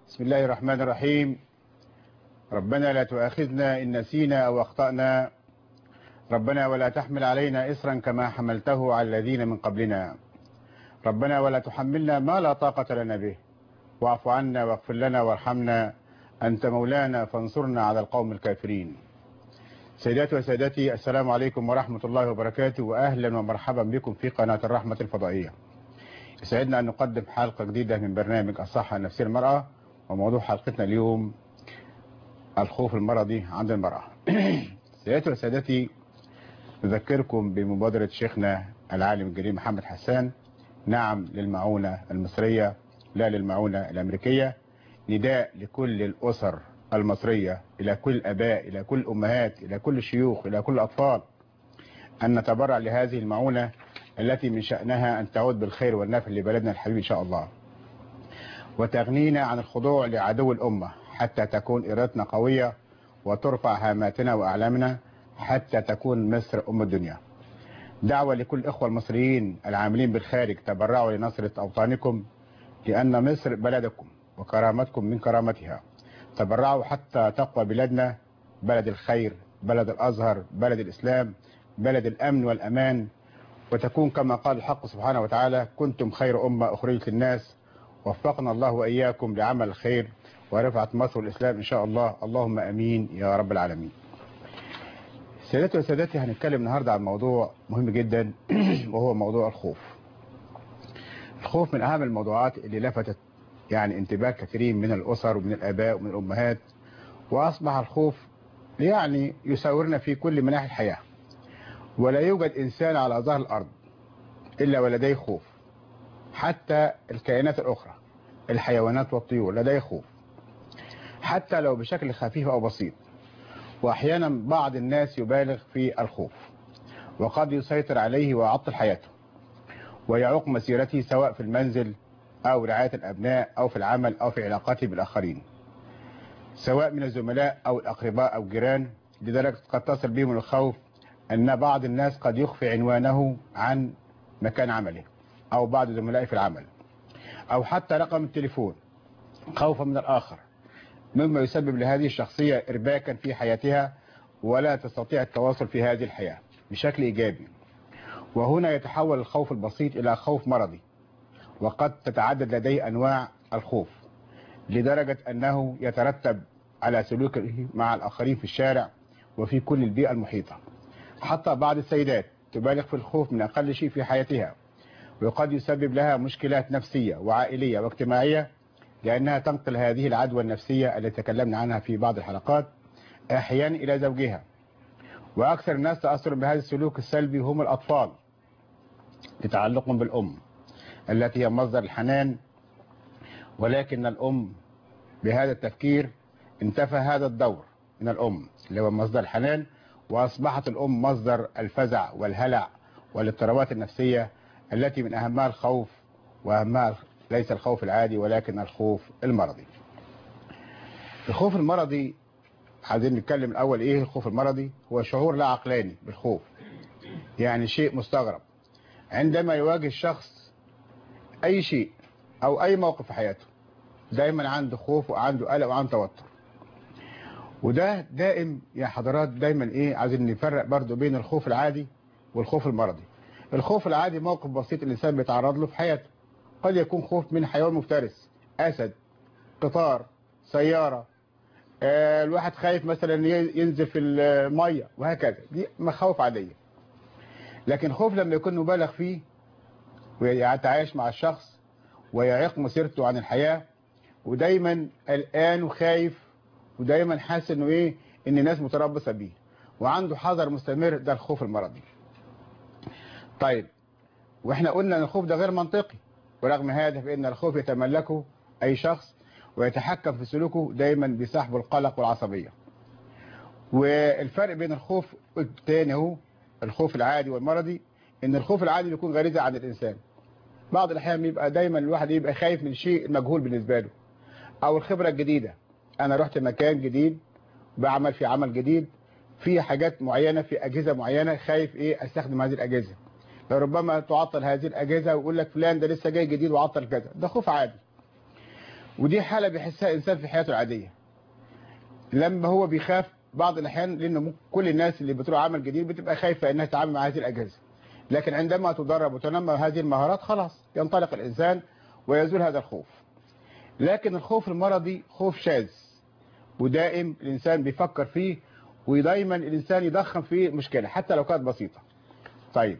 بسم الله الرحمن الرحيم. ربنا لا تؤاخذنا إن نسينا أو أخطأنا، ربنا ولا تحمل علينا إصرا كما حملته على الذين من قبلنا، ربنا ولا تحملنا ما لا طاقة لنا به، واعف عنا واغفر لنا وارحمنا، أنت مولانا فانصرنا على القوم الكافرين. سيداتي وسادتي، السلام عليكم ورحمة الله وبركاته، وأهلا ومرحبا بكم في قناة الرحمة الفضائية. يسعدنا أن نقدم حلقة جديدة من برنامج الصحة النفسية للمرأة، وموضوع حلقتنا اليوم الخوف المرضي عند المرأة. سيداتي وسادتي، نذكركم بمبادرة شيخنا العالم الجليل محمد حسان، نعم للمعونة المصرية لا للمعونة الأمريكية. نداء لكل الأسر المصرية، إلى كل الآباء، إلى كل الأمهات، إلى كل الشيوخ، إلى كل الأطفال، أن نتبرع لهذه المعونة التي من شأنها أن تعود بالخير والنفع لبلدنا الحبيب إن شاء الله، وتغنينا عن الخضوع لعدو الأمة حتى تكون إرادتنا قوية وترفع هاماتنا وأعلامنا حتى تكون مصر أم الدنيا. دعوة لكل الإخوة المصريين العاملين بالخارج، تبرعوا لنصرة أوطانكم، لأن مصر بلدكم وكرامتكم من كرامتها. تبرعوا حتى تقوى بلادنا، بلد الخير، بلد الأزهر، بلد الإسلام، بلد الأمن والأمان، وتكون كما قال الحق سبحانه وتعالى: كنتم خير أمة أخرجت للناس. وفقنا الله وإياكم لعمل الخير ورفعت مصر والإسلام إن شاء الله، اللهم أمين يا رب العالمين. سيداتي وسادتي، هنتكلم النهاردة عن موضوع مهم جدا وهو موضوع الخوف. الخوف من أهم الموضوعات اللي لفتت انتباه كثيرين من الأسر ومن الآباء ومن الأمهات، وأصبح الخوف يساورنا في كل مناحي الحياة، ولا يوجد إنسان على ظهر الأرض إلا ولديه خوف. حتى الكائنات الأخرى، الحيوانات والطيور، لديه خوف، حتى لو بشكل خفيف أو بسيط. وأحيانا بعض الناس يبالغ في الخوف، وقد يسيطر عليه ويعطل حياته ويعوق مسيرته، سواء في المنزل أو رعاية الأبناء أو في العمل أو في علاقاته بالآخرين، سواء من الزملاء أو الأقرباء أو الجيران، لدرجة قد تصل بهم الخوف أن بعض الناس قد يخفي عنوانه عن مكان عمله أو بعض زملائه في العمل، أو حتى رقم التليفون، خوفا من الآخر، مما يسبب لهذه الشخصية إرباكا في حياتها، ولا تستطيع التواصل في هذه الحياة بشكل إيجابي. وهنا يتحول الخوف البسيط إلى خوف مرضي، وقد تتعدد لديه أنواع الخوف، لدرجة أنه يترتب على سلوكه مع الآخرين في الشارع وفي كل البيئة المحيطة. حتى بعض السيدات تبالغ في الخوف من أقل شيء في حياتها، وقد يسبب لها مشكلات نفسية وعائلية واجتماعية، لأنها تنقل هذه العدوى النفسية التي تكلمنا عنها في بعض الحلقات أحيانا إلى زوجها. وأكثر الناس تأثر بهذا السلوك السلبي هم الأطفال، لتعلقهم بالأم التي هي مصدر الحنان، ولكن الأم بهذا التفكير انتفى هذا الدور من الأم اللي هو مصدر الحنان، وأصبحت الأم مصدر الفزع والهلع والاضطرابات النفسية التي من أهمها الخوف، وأهمها ليس الخوف العادي ولكن الخوف المرضي. الخوف المرضي، عايزين نتكلم الأول إيه الخوف المرضي؟ هو شعور لا عقلاني بالخوف، يعني شيء مستغرب عندما يواجه الشخص أي شيء أو أي موقف في حياته، دايما عنده خوف وعنده قلق وعنده توتر. وده دائم يا حضرات، دايما عايزين نفرق برضو بين الخوف العادي والخوف المرضي. الخوف العادي موقف بسيط الإنسان بيتعرض له في حياته، قد يكون خوف من حيوان مفترس، أسد، قطار، سيارة، الواحد خايف مثلا ينزل في المية وهكذا، دي مخاوف عادية. لكن خوف لما يكون مبالغ فيه ويتعايش مع الشخص ويعيق مسيرته عن الحياة، ودايما قلقان وخايف، ودايما حاسس انه ان الناس متربصة بيه وعنده حذر مستمر، ده الخوف المرضي. طيب، واحنا قلنا ان الخوف ده غير منطقي، ورغم هذا فإن الخوف يتملكه أي شخص ويتحكم في سلوكه، دايما بيصاحبه القلق والعصبية. والفرق بين الخوف الثاني هو الخوف العادي والمرضي، ان الخوف العادي بيكون غريزة عند الإنسان. بعض الأحيان بيبقى دايما الواحد يبقى خايف من شيء مجهول بالنسبة له، أو الخبرة الجديدة. أنا رحت مكان جديد، بعمل في عمل جديد، في حاجات معينة، في أجهزة معينة، خايف أستخدم هذه الأجهزة، لربما تعطل هذه الأجهزة، ويقول لك فلان ده لسه جاي جديد وعطل كذا، ده خوف عادي. ودي حالة بيحسها إنسان في حياته العادية. لما هو بيخاف بعض الأحيان، لأن كل الناس اللي بتروح عمل جديد بتبقى خايفة إنها تتعامل مع هذه الأجهزة، لكن عندما تدرب وتنمى هذه المهارات خلاص ينطلق الإنسان ويزول هذا الخوف. لكن الخوف المرضي خوف شاذ ودائم الإنسان بيفكر فيه، ودايما الإنسان يضخم فيه مشكلة حتى لو كانت بسيطة. طيب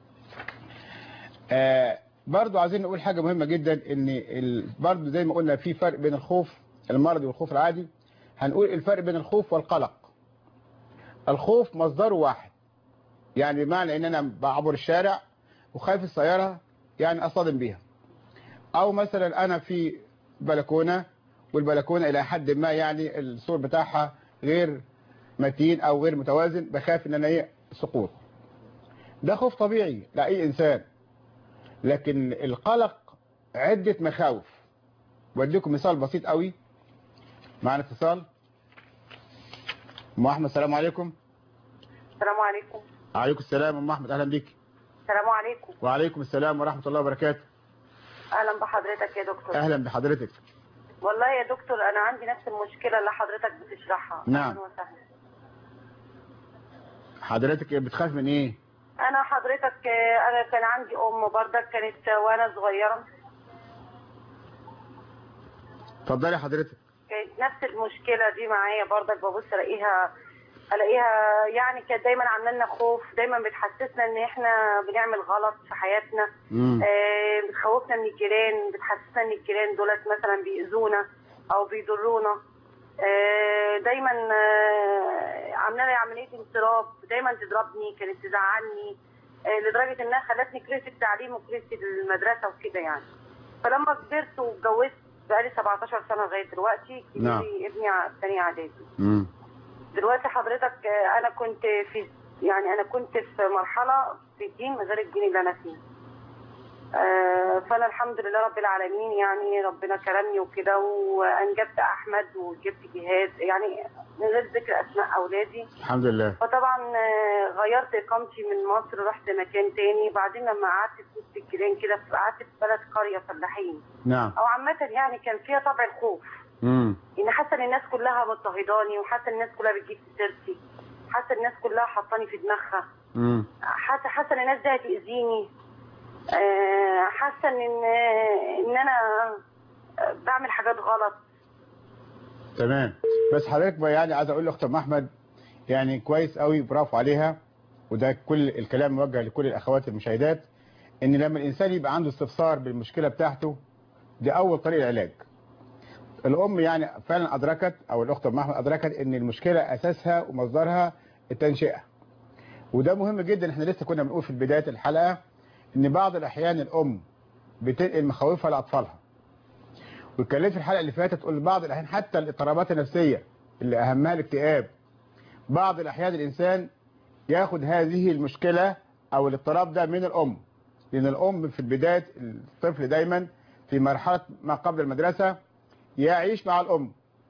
برضو عايزين نقول حاجة مهمة جدا، ان برضو زي ما قلنا في فرق بين الخوف المرضي والخوف العادي. هنقول الفرق بين الخوف والقلق. الخوف مصدره واحد، يعني بمعنى ان انا بعبر الشارع وخايف السيارة يعني اصطدم بيها، او مثلا انا في بلكونة والبلكونة الى حد ما يعني السور بتاعها غير متين او غير متوازن، بخاف ان انا سقوط. ده خوف طبيعي لأي انسان. لكن القلق عدة مخاوف. بديكم مثال بسيط قوي. معنا اتصال. ام احمد، السلام عليكم. السلام عليكم. وعليكم السلام. ام احمد اهلا بيك. السلام عليكم. وعليكم السلام ورحمة الله وبركاته. اهلا بحضرتك يا دكتور. اهلا بحضرتك. والله يا دكتور انا عندي نفس المشكلة اللي حضرتك بتشرحها. نعم. أهلاً وسهلاً. حضرتك بتخاف من ايه؟ انا حضرتك انا كان عندي ام برضك كانت وانا صغيرة، اتفضلي حضرتك. كانت نفس المشكلة دي معايا برضك، ببص الاقيها يعني كانت دايما عامله لنا خوف، دايما بتحسسنا ان احنا بنعمل غلط في حياتنا. بتخوفنا من الجيران، بتحسسنا ان الجيران دولت مثلا بيأذونا او بيضرونا. دايما عامله لي عمليه انصراف، دايما تضربني، كانت تزعلني لدرجه انها خلتني كرهت التعليم وكرهت المدرسه وكده يعني. فلما كبرت واتجوزت بقالي 17 سنه لغايه دلوقتي، نعم. ابني ثانيه اعدادي. دلوقتي حضرتك انا كنت في مرحله في الدين غير الدين اللي انا فيه. فانا الحمد لله رب العالمين، يعني ربنا كرمني وكده، وانجبت احمد وجبت جهاد، يعني من غير ذكر اسماء اولادي الحمد لله. فطبعا غيرت اقامتي من مصر، رحت مكان تاني. بعدين لما قعدت في وسط الجيران كده، قعدت في بلد قريه فلاحين. نعم. او عامه يعني كان فيها طبع الخوف. ان حاسه ان الناس كلها مضطهداني، وحاسه الناس كلها بتجيب في سيرتي، حاسه الناس كلها حاطاني في دماغها. حاسه ان الناس دي هتاذيني. حاسه ان انا بعمل حاجات غلط. تمام. بس حضرتك يعني عايز اقول لاخت ام احمد، يعني كويس قوي، برافو عليها، وده كل الكلام موجه لكل الاخوات المشاهدات، ان لما الانسان يبقى عنده استفسار بالمشكله بتاعته، دي اول طريق العلاج. الام يعني فعلا ادركت، او الاخت ام احمد ادركت ان المشكله اساسها ومصدرها التنشئه. وده مهم جدا. احنا لسه كنا بنقول في بدايه الحلقه ان بعض الاحيان الام بتنقل مخاوفها لاطفالها، واتكلمت في الحلقه اللي فاتت تقول بعض الاحيان حتى الاضطرابات النفسيه اللي اهمها الاكتئاب، بعض الاحيان الانسان ياخد هذه المشكله او الاضطراب ده من الام، لان الام في بدايه الطفل دايما في مرحله ما قبل المدرسه يعيش مع الام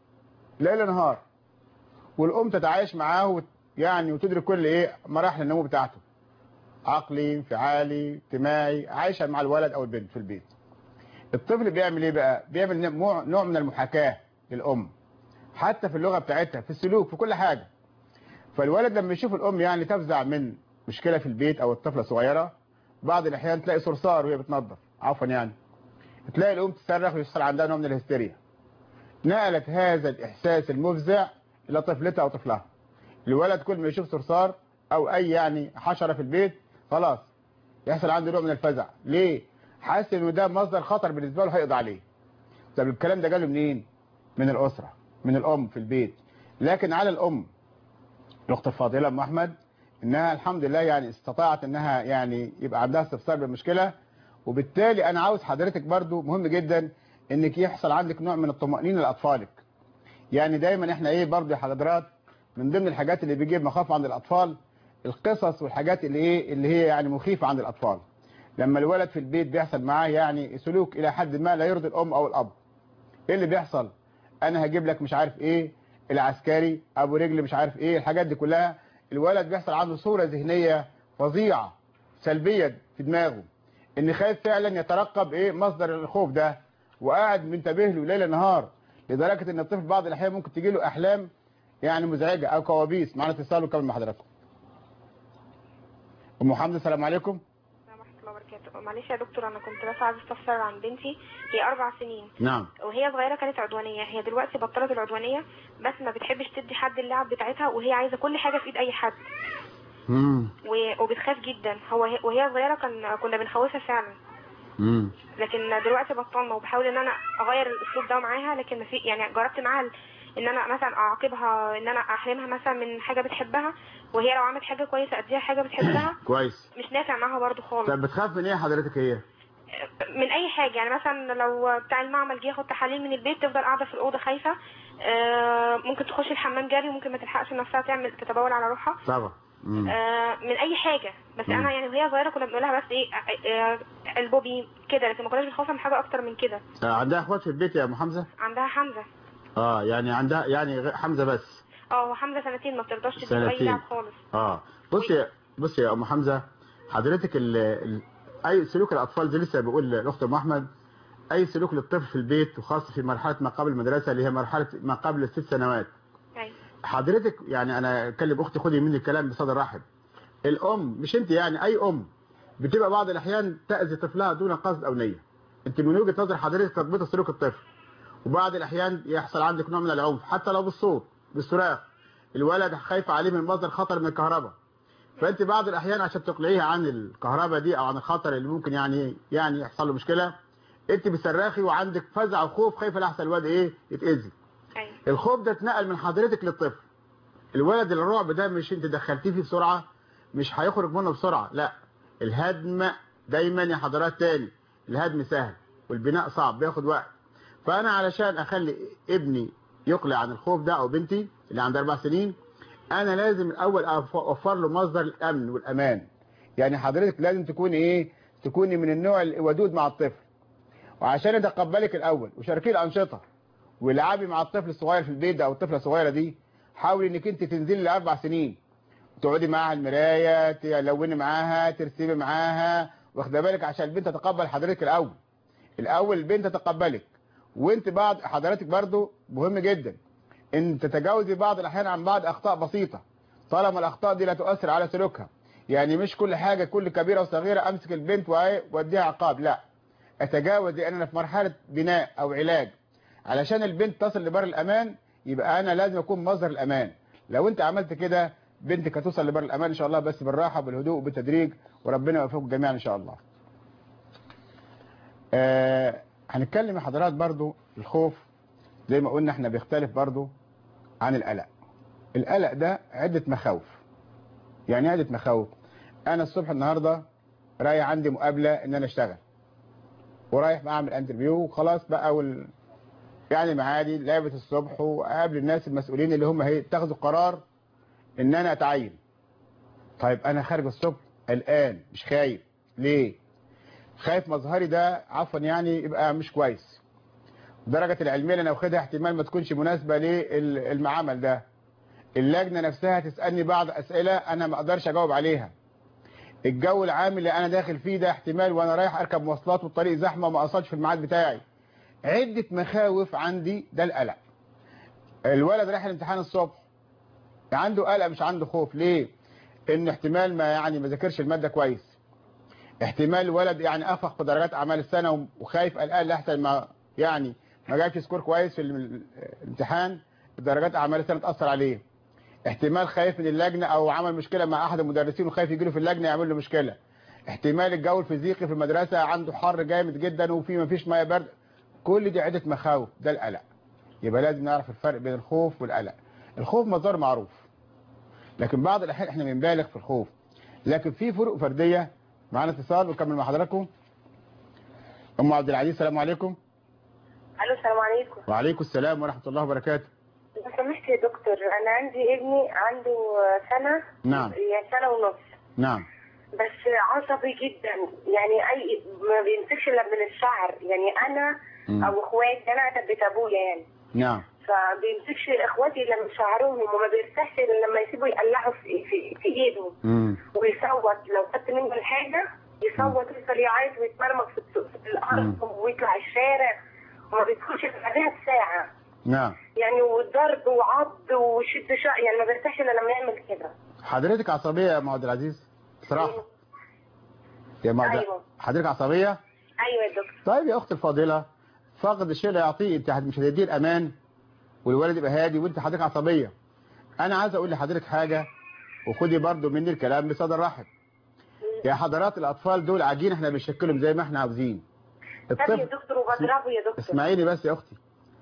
ليل نهار، والام تتعايش معاه يعني وتدرك كل مراحل النمو بتاعته، عقلي، انفعالي، اجتماعي، عايشه مع الولد او البنت في البيت. الطفل بيعمل ايه بقى؟ بيعمل نوع من المحاكاه للام، حتى في اللغه بتاعتها، في السلوك، في كل حاجه. فالولد لما يشوف الام يعني تفزع من مشكله في البيت او الطفله صغيره، بعض الاحيان تلاقي صرصار وهي بتنظف، عفوا يعني، تلاقي الام تصرخ ويحصل عندها نوع من الهستيريا. نقلت هذا الاحساس المفزع الى طفلتها او طفلها. الولد كل ما يشوف صرصار او اي يعني حشره في البيت خلاص يحصل عنده نوع من الفزع. ليه؟ حاسس انه ده مصدر خطر بالنسبه له هيقضي عليه. طب الكلام ده جاله منين؟ من الاسره، من الام في البيت. لكن على الام الاخت الفاضله ام احمد انها الحمد لله يعني استطاعت انها يعني يبقى عندها استفسار بالمشكله. وبالتالي انا عاوز حضرتك برضو مهم جدا انك يحصل عندك نوع من الطمأنينة لاطفالك. يعني دايما احنا برضو يا حضرات من ضمن الحاجات اللي بيجيب مخاوف عند الاطفال القصص والحاجات اللي هي يعني مخيفه عند الاطفال. لما الولد في البيت بيحصل معاه يعني سلوك الى حد ما لا يرضي الام او الاب، ايه اللي بيحصل؟ انا هجيب لك مش عارف ايه العسكري ابو رجل مش عارف ايه، الحاجات دي كلها الولد بيحصل عنده صوره ذهنيه فظيعه سلبيه في دماغه، ان خايف فعلا يترقب مصدر الخوف ده، وقاعد منتبه له ليل نهار، لدرجه ان الطفل بعض الاحيان ممكن تجي له احلام يعني مزعجه او كوابيس. معانا اتصال وكمل مع حضراتكم. ام حمزه السلام عليكم. ورحمة الله وبركاته. معلش يا دكتور، انا كنت بس عايزه استفسر عن بنتي. هي 4 سنين. نعم. وهي صغيره كانت عدوانيه، هي دلوقتي بطلت العدوانيه، بس ما بتحبش تدي حد اللعب بتاعتها، وهي عايزه كل حاجه في ايد اي حد. وبتخاف جدا. وهي صغيره كنا بنخوفها فعلا. لكن دلوقتي بطلنا، وبحاول ان انا اغير الاسلوب ده معاها، لكن ما في يعني جربت معاها ان انا مثلا اعاقبها، ان انا احرمها مثلا من حاجه بتحبها، وهي لو عملت حاجه كويسه اديها حاجه بتحبها. كويس. مش نافع معاها برضو خالص. طب بتخاف من ايه حضرتك هي؟ من اي حاجه، يعني مثلا لو بتاع المعمل جه ياخد تحاليل من البيت تفضل قاعده في الاوضه خايفه. ممكن تخش الحمام جري، وممكن ما تلحقش نفسها تتبول على روحها. طبعا. من اي حاجه. بس انا يعني وهي صغيره كنا بنقولها بس ايه، البوبي كده، لكن ما كناش بنخوفها من حاجه اكتر من كده. عندها اخوات في البيت يا ام حمزه؟ عندها حمزه. يعني عندها يعني حمزه بس. هو حمزه 2 سنين، ما بترضاش تديله اي لعب خالص. بصي يا ام حمزه، حضرتك اي سلوك الاطفال دي، لسه بقول لاخت ام احمد، اي سلوك للطفل في البيت وخاصه في مرحله ما قبل المدرسه اللي هي مرحله ما قبل ال6 سنوات. ايوه. حضرتك يعني انا اكلم اختي، خدي مني الكلام بصدر رحب. الام مش انت، يعني اي ام بتبقى بعض الاحيان تاذي طفلها دون قصد او نيه. انت من وجهه نظر حضرتك تضبط سلوك الطفل، وبعض الاحيان يحصل عندك نوع من العنف حتى لو بالصوت بالصراخ. الولد خايف عليه من مصدر خطر من الكهرباء، فانت بعض الاحيان عشان تقلعيه عن الكهرباء دي او عن الخطر اللي ممكن يعني يحصل له مشكله، انت بتصرخي وعندك فزع وخوف، خايفه لحسن الواد يتاذي. ايوه. الخوف ده اتنقل من حضرتك للطفل. الولد الرعب ده مش انت دخلتيه فيه بسرعه مش هيخرج منه بسرعه، لا. الهدم دايما يا حضرات تاني، الهدم سهل والبناء صعب، بياخد وقت. فانا علشان اخلي ابني يقلع عن الخوف ده او بنتي اللي عندها 4 سنين، انا لازم الاول اوفر له مصدر الامن والامان. يعني حضرتك لازم تكوني من النوع الودود مع الطفل، وعشان يتقبلك الاول وشاركيه الانشطه والعبي مع الطفل الصغير في البيت ده او الطفله الصغيره دي. حاولي انك انت تنزلي ل4 سنين، تقعدي معاها المرايه، تلوني معاها، ترسمي معاها، واخده بالك، عشان البنت تتقبل حضرتك الاول البنت تتقبلك. وانت بعض حضرتك برضو مهم جدا ان تتجاوزي بعض الاحيان عن بعض اخطاء بسيطه، طالما الاخطاء دي لا تؤثر على سلوكها. يعني مش كل حاجه كل كبيره وصغيره امسك البنت واديها عقاب، لا. اتجاوز، لان انا في مرحله بناء او علاج. علشان البنت تصل لبر الامان يبقى انا لازم اكون مصدر الامان. لو انت عملت كده بنتك هتوصل لبر الامان ان شاء الله، بس بالراحه بالهدوء وبالتدريج، وربنا يوفقكم جميعا ان شاء الله. هنتكلم يا حضرات برضو الخوف زي ما قلنا احنا بيختلف برضو عن القلق. القلق ده عدة مخاوف. يعني عدة مخاوف. انا الصبح النهاردة رايح عندي مقابلة ان انا اشتغل، ورايح اعمل انترفيو وخلاص بقى يعني معادي لعبة الصبح، وقابل الناس المسؤولين اللي هم اتخذوا قرار ان انا اتعين. طيب انا خارج الصبح قلقان مش خايف. ليه؟ خايف مظهري ده عفوا يعني يبقى مش كويس، درجة العلمية اللي انا واخدها احتمال ما تكونش مناسبة للمعامل ده، اللجنة نفسها تسألني بعض اسئلة انا ما اقدرش اجاوب عليها، الجو العام اللي انا داخل فيه ده احتمال وانا رايح اركب مواصلات والطريق زحمة وما اصلش في الميعاد بتاعي. عدة مخاوف عندي، ده القلق. الولد رايح الامتحان الصبح عنده قلق مش عنده خوف. ليه؟ ان احتمال ما ذاكرش المادة كويس، احتمال الولد اخفق في درجات اعمال السنة وخايف قلقان لحسن ما جابش سكور كويس في الامتحان، درجات اعمال السنة تأثر عليه. احتمال خايف من اللجنة او عمل مشكلة مع احد المدرسين وخايف يجيله في اللجنة يعمل له مشكلة. احتمال الجو الفيزيقي في المدرسة عنده حر جامد جدا وفي مفيش ميه برد. كل دي عدة مخاوف، ده القلق. يبقى لازم نعرف الفرق بين الخوف والقلق. الخوف مصدر معروف، لكن بعض الاحيان احنا بنبالغ في الخوف، لكن في فروق فردية. معانا اتصال ونكمل مع حضراتكم. ام عبد العزيز السلام عليكم. الو السلام عليكم. وعليكم السلام ورحمة الله وبركاته. لو سمحت يا دكتور، انا عندي ابني عنده سنة. نعم. يعني سنة ونص. نعم. بس عصبي جدا، يعني ما بيمسكش الا من الشعر، يعني انا او اخواتي، انا اعتبت ابويا يعني. نعم. فبيمسكش اخواتي الا من شعرهم، وما بيرتاحش الا لما يسيبوا يقلعوا في ايده. ويصوت لو خدت منه الحاجه، يصوت يفضل يعيط ويتمرمط في الارض ويطلع الشارع وما بيدخلش بعدها بساعه. نعم. يعني وضرب وعض وشد شعر، يعني ما برتاحش الا لما يعمل كده. حضرتك عصبيه يا ام عبد العزيز بصراحه؟ يا ام ايوه. حضرتك عصبيه؟ ايوه يا دكتور. طيب يا اختي الفاضله، فقد الشيء لا يعطيه، انت مش هتديه الامان والولد يبقى هادي وانت حضرتك عصبيه. انا عايز اقول لحضرتك حاجه، وخدي برضو مني الكلام بصدر رحب. يا حضرات الاطفال دول عجين احنا بنشكلهم زي ما احنا عاوزين. طب يا دكتور وبضربه يا دكتور. اسمعيني بس يا اختي،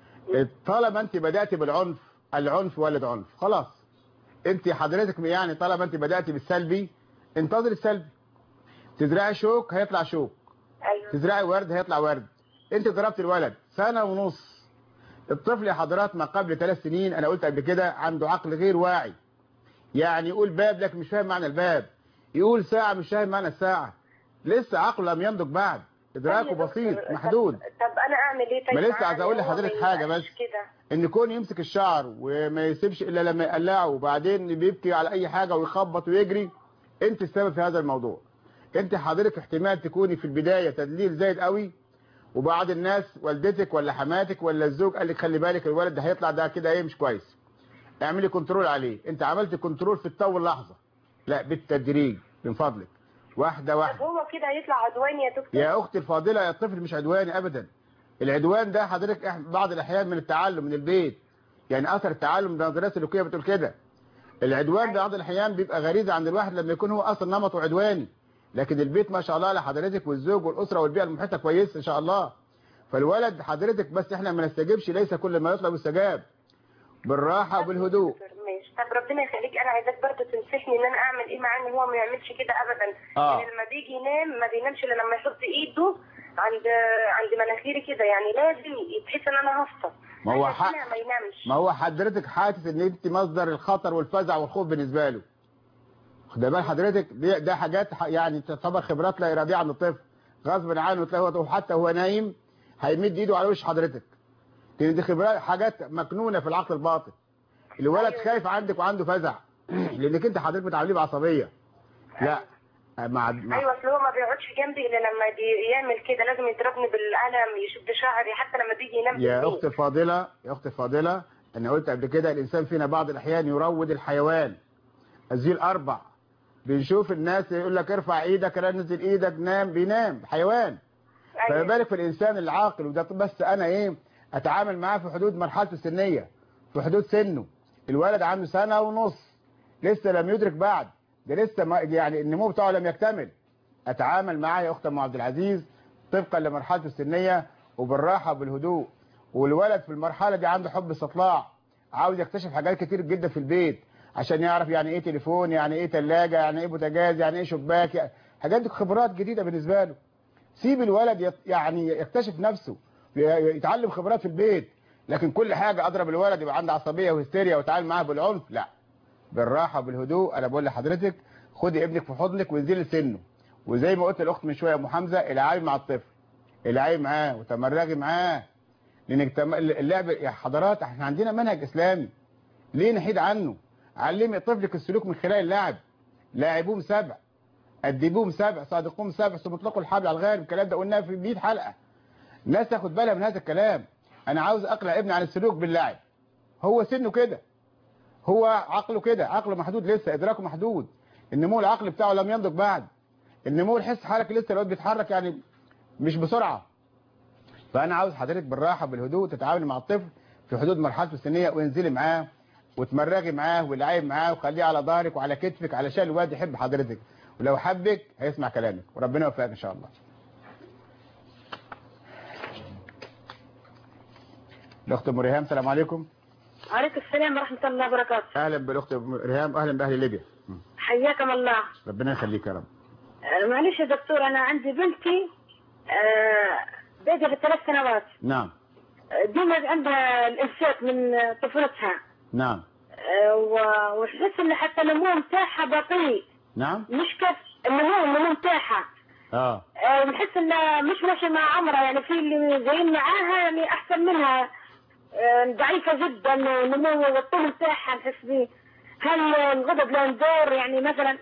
طالما انت بدأتي بالعنف، العنف ولد عنف، خلاص. انت حضرتك يعني طالما انت بدأتي بالسلبي انتظري السلبي. تزرعي شوك هيطلع شوك. ايوه. تزرعي ورد هيطلع ورد. انت ضربت الولد 1.5 سنة. الطفل يا حضرات ما قبل 3 سنين انا قلت قبل كده عنده عقل غير واعي. يعني يقول باب لكن مش فاهم معنى الباب، يقول ساعة مش فاهم معنى الساعة، لسه عقله لم ينضج بعد، ادراكه بسيط محدود. طب انا اعمل ايه طيب؟ ما لسه عايز اقول لحضرتك حاجه بس كده. ان كون يمسك الشعر وما يسيبش الا لما يقلعه وبعدين بيبكي على اي حاجه ويخبط ويجري، انت السبب في هذا الموضوع. انت حضرتك احتمال تكوني في البدايه تدليل زايد قوي، وبعض الناس والدتك ولا حماتك ولا الزوج قال لك خلي بالك الولد ده هيطلع ده كده ايه مش كويس، اعملي كنترول عليه. انت عملت كنترول في الطول لحظه، لا بالتدريج من فضلك، واحده واحده. طب هو كده هيطلع عدواني يا دكتور؟ يا اختي الفاضله، الطفل مش عدواني ابدا. العدوان ده حضرتك بعض الاحيان من التعلم من البيت، يعني اثر التعلم ده نظريه سلوكيه بتقول كده. العدوان بعض الاحيان بيبقى غريزه عند الواحد لما يكون هو اصلا نمطه عدواني، لكن البيت ما شاء الله لحضرتك والزوج والاسره والبيئه المحيطه كويس ان شاء الله. فالولد حضرتك بس احنا ما نستجيبش، ليس كل ما يطلب يستجاب، بالراحه وبالهدوء. ماشي. طب ربنا يخليك، انا عايزاك برضه تنصحني ان انا اعمل ايه معاه ان هو ما يعملش كده ابدا. يعني لما بيجي ينام ما بينامش الا لما يحط ايده عند مناخيري كده، يعني لازم بحيث ان انا هفطر. ما هو ما ينامش. ما هو حضرتك حاسس ان انت مصدر الخطر والفزع والخوف بالنسبه له. خد بال حضرتك، ده حاجات يعني تعتبر خبرات لا اراديه عند الطفل، غصب عنه تلاقيه حتى هو نايم هيمد ايده على وش حضرتك. دي خبرات، حاجات مكنونه في العقل الباطن. الولد خايف عندك وعنده فزع لانك انت حضرتك بتعامليه بعصبيه. لا ايوه، اصل هو ما بيقعدش جنبي الا لما يعمل كده، لازم يضربني بالقلم يشد شعري حتى لما بيجي ينام. يا اختي الفاضله، يا اختي الفاضله، انا قلت قبل كده الانسان فينا بعض الاحيان يروض الحيوان. الذيل 4 بنشوف الناس يقول لك ارفع ايدك لا نزل ايدك، نام، بينام حيوان. فما بالك في الانسان العاقل. وده بس انا ايه اتعامل معاه في حدود مرحلته السنيه، في حدود سنه. الولد عنده 1.5 سنة لسه لم يدرك بعد، ده لسه يعني النمو بتاعه لم يكتمل. اتعامل معاه يا اخت ام عبد العزيز طبقا لمرحلته السنيه وبالراحه وبالهدوء. والولد في المرحله دي عنده حب استطلاع، عاوز يكتشف حاجات كتير جدا في البيت عشان يعرف يعني ايه تليفون، يعني ايه ثلاجه، يعني ايه بوتاجاز، يعني ايه شباك، يعني حاجات دي خبرات جديده بالنسبه له. سيب الولد يعني يكتشف نفسه، يتعلم خبرات في البيت. لكن كل حاجه اضرب الولد يبقى عنده عصبيه وهستيريا وتعامل معاه بالعنف، لا، بالراحه وبالهدوء. انا بقول لحضرتك خدي ابنك في حضنك وانزلي سنه، وزي ما قلت الاخت من شويه ام حمزه، العبي مع الطفل، العبي معاه وتمرغي معاه. لانك اللعب يا حضرات احنا عندنا منهج اسلامي، ليه نحيد عنه؟ علمي طفلك السلوك من خلال اللعب. لاعبوهم 7، ادبوهم 7، صادقوهم 7، ثم اطلقوا الحبل على الغارب. الكلام ده قلناه في 100 حلقه. الناس تاخد بالها من هذا الكلام. انا عاوز اقلع ابني عن السلوك باللعب. هو سنه كده، هو عقله كده، عقله محدود لسه، ادراكه محدود، النمو العقلي بتاعه لم ينضج بعد، النمو الحس حركي لسه الواد بيتحرك يعني مش بسرعه. فانا عاوز حضرتك بالراحه بالهدوء تتعاملي مع الطفل في حدود مرحلته السنيه، وانزلي معاه وتمرغي معاه والعيب معاه وخليه على ظهرك وعلى كتفك علشان الواد يحب حضرتك، ولو حبك هيسمع كلامك وربنا يوفقك ان شاء الله. الاخت ام ريهام، السلام عليكم. وعليكم السلام ورحمه الله وبركاته. اهلا بالاخت ريهام، اهلا باهل ليبيا. حياكم الله. ربنا يخليك يا رب. معلش يا دكتور، انا عندي بنتي بقت 3 سنوات. نعم. ديما عندها الامساك من طفولتها. نعم. وتحس ان حتى النمو بتاعها بطيء. نعم. مش كيف النمو بتاعها. نحس انها مش ماشيه مع عمرها، يعني في اللي جايين معاها يعني احسن منها، ضعيفه جدا النمو والطول بتاعها نحس بيه. هل الغدد لهم دور يعني مثلا؟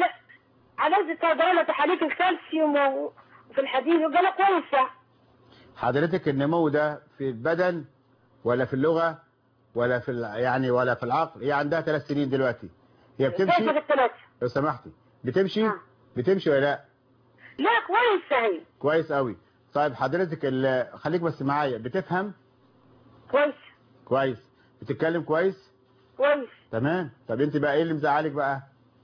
على تداول تحاليل الكالسيوم وفي الحديد وقال كويسه. حضرتك النمو ده في البدن ولا في اللغة ولا في يعني ولا في العقل؟ هي عندها 3 سنين دلوقتي، هي بتمشي لو سمحتي؟ بتمشي بتمشي ولا لا؟ لا كويس هي. كويس قوي. طيب حضرتك خليك بس معايا، بتفهم كويس؟ كويس. بتتكلم كويس؟ كويس. تمام. طب انت بقى ايه اللي مزعلك بقى؟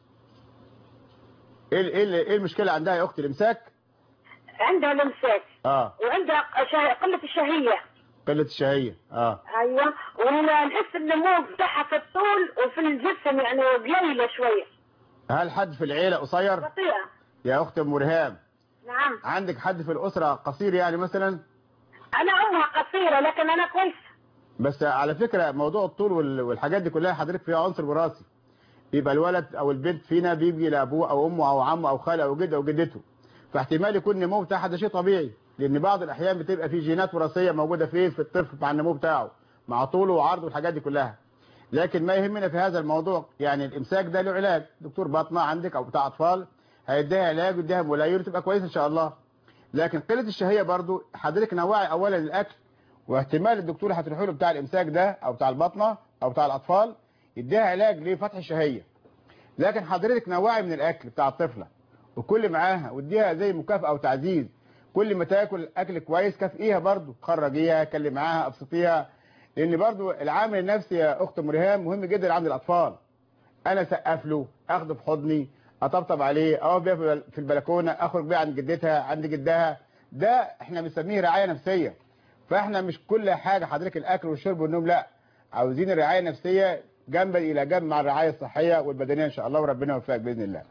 ايه المشكلة عندها يا اختي؟ الامساك؟ عندها الامساك. وعندها قلة الشهية. قلة الشهية. ايوه، ونحس النمو بتاعها في الطول وفي الجسم يعني قليلة شوية. هل حد في العيلة قصير؟ بطيئة. يا اخت ام ريهام. نعم. عندك حد في الاسرة قصير يعني مثلا؟ انا امها قصيرة لكن انا كويسة. بس على فكرة موضوع الطول والحاجات دي كلها حضرتك فيها عنصر وراثي. يبقى الولد او البنت فينا بيجي لابوه او امه او عمه او خاله او جده او جدته، فاحتمال يكون النمو بتاعها ده شيء طبيعي، لان بعض الاحيان بتبقى في جينات وراثيه موجوده في الطفل مع النمو بتاعه، مع طوله وعرضه والحاجات دي كلها. لكن ما يهمنا في هذا الموضوع يعني الامساك ده له علاج، دكتور باطنه عندك او بتاع اطفال هيديها علاج ويديها ملايين تبقى كويسه ان شاء الله. لكن قله الشهيه برضو حضرتك نوعي اولا الاكل، واحتمال الدكتور هتروح له بتاع الامساك ده او بتاع الباطنه او بتاع الاطفال يديها علاج لفتح الشهيه. لكن حضرتك نوعي من الاكل بتاع الطفله وكل معاها واديها زي مكافاه وتعزيز، كل ما تاكل اكل كويس كافئيها برضو، خرجيها، كلمي معاها، ابسطيها، لان برضو العامل النفسي يا اخت مريهام مهم جدا عند الاطفال. انا اسقف له، اخده في حضني، اطبطب عليه، اقف بيه في البلكونه، اخرج بيه عند جدتها عند جدها، ده احنا بنسميه رعايه نفسيه. فاحنا مش كل حاجه حضرتك الاكل والشرب والنوم، لا، عاوزين الرعايه النفسيه جنبا الى جنب مع الرعايه الصحيه والبدنيه ان شاء الله، وربنا يوفقك باذن الله.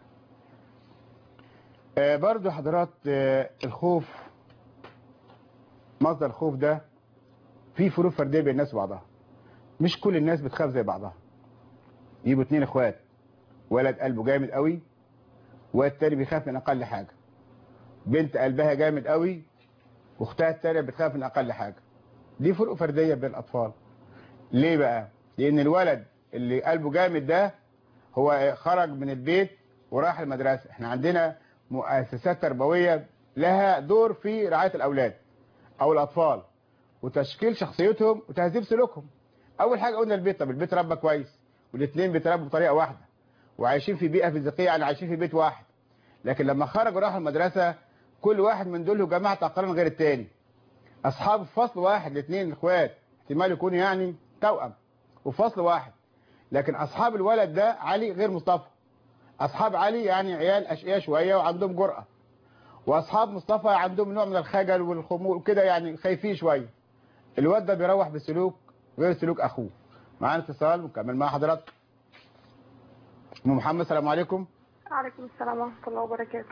برضو حضرات الخوف، مصدر الخوف ده في فروق فرديه بين الناس وبعضها. مش كل الناس بتخاف زي بعضها. يجيبوا 2 اخوات، ولد قلبه جامد قوي والتاني بيخاف من اقل حاجه. بنت قلبها جامد قوي واختها التانيه بتخاف من اقل حاجه. دي فروق فرديه بين الاطفال. ليه بقى؟ لان الولد اللي قلبه جامد ده هو خرج من البيت وراح المدرسه. احنا عندنا مؤسسات تربويه لها دور في رعايه الاولاد او الاطفال وتشكيل شخصيتهم وتهذيب سلوكهم. اول حاجه قلنا البيت. طب البيت ربى كويس والاثنين بيتربوا بطريقه واحده وعايشين في بيئه فيزيقيه، يعني عايشين في بيت واحد، لكن لما خرجوا وراحوا المدرسه كل واحد من دول له جماعه اقران غير الثاني. اصحاب في فصل واحد، الاثنين اخوات احتمال يكونوا يعني توأم وفي فصل واحد، لكن اصحاب الولد ده علي غير مصطفى. اصحاب علي يعني عيال اشقياء شويه وعندهم جرأه، واصحاب مصطفى عندهم نوع من الخجل والخمول وكده، يعني خايفين شويه. الواد ده بيروح بسلوك غير سلوك اخوه. معانا اتصال ونكمل مع حضرتك. ام محمد، السلام عليكم. وعليكم السلام ورحمه الله وبركاته.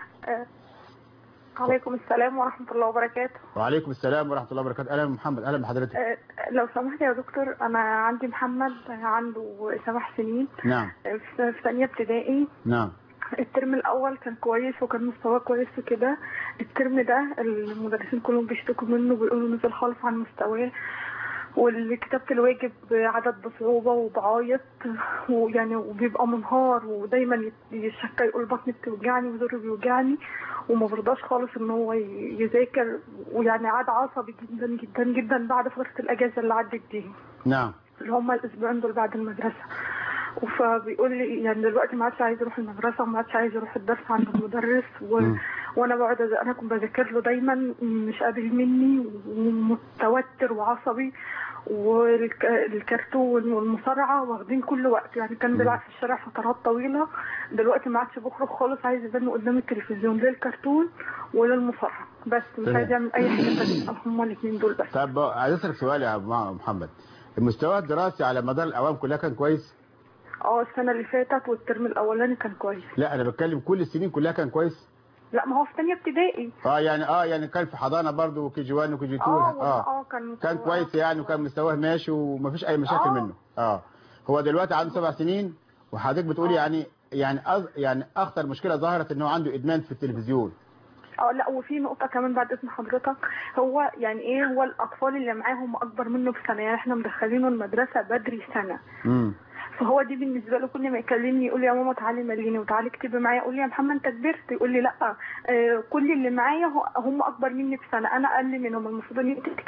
عليكم السلام ورحمه الله وبركاته. وعليكم السلام ورحمه الله وبركاته. اهلا محمد، اهلا بحضرتك. لو سمحت يا دكتور، انا عندي محمد عنده 7 سنين. نعم. في ثانيه ابتدائي. نعم. الترم الاول كان كويس وكان مستواه كويس وكده. الترم ده المدرسين كلهم بيشتكوا منه، بيقولوا نزل خالص عن مستواه، والكتابة الواجب عدد بصعوبة وبعيط ويعني وبيبقى منهار ودايما يشكى يقول بطني بتوجعني وزوري بيوجعني وما برضاش خالص ان هو يذاكر، ويعني عاد عصبي جدا جدا جدا بعد فترة الاجازة اللي عدت دي. نعم. اللي هم الاسبوعين دول بعد المدرسة. فبيقول لي يعني دلوقتي ما عادش عايز يروح المدرسة وما عادش عايز يروح الدرس عند المدرس وانا بقعد انا كنت بذاكر له دايما مش قابل مني ومتوتر وعصبي، والكرتون والمصارعه واخدين كل وقت، يعني كان بيلعب في الشارع فترات طويله، دلوقتي ما عادش بيخرج خالص، عايز يبان قدام التلفزيون للكرتون وللمصارعه بس، مش عايز يعمل اي حاجه ثانيه، هم الاثنين دول بس. طب عايز اسالك سؤال يا محمد، المستوى الدراسي على مدار الاعوام كلها كان كويس؟ السنه اللي فاتت والترم الاولاني كان كويس. لا انا بتكلم كل السنين كلها كان كويس؟ لا ما هو في ثانيه ابتدائي. يعني كان في حضانه برضه وكي جي 1 وكي جي 2. كان كويس يعني، وكان مستواه ماشي ومفيش اي مشاكل منه. هو دلوقتي عنده 7 سنين وحضرتك بتقولي يعني اخطر مشكله ظهرت ان هو عنده ادمان في التلفزيون. لا وفي نقطة كمان بعد اذن حضرتك، هو يعني ايه، هو الاطفال اللي معاهم اكبر منه بسنة، يعني احنا مدخلينه المدرسة بدري سنة. فهو دي بالنسبه له كل ما يكلمني يقول لي يا ماما تعالي مليني وتعالي اكتبي معايا، اقول لي يا محمد انت كبرت، يقول لي لا كل اللي معايا هم اكبر مني بسنه، انا اقل منهم، المفروض ان انت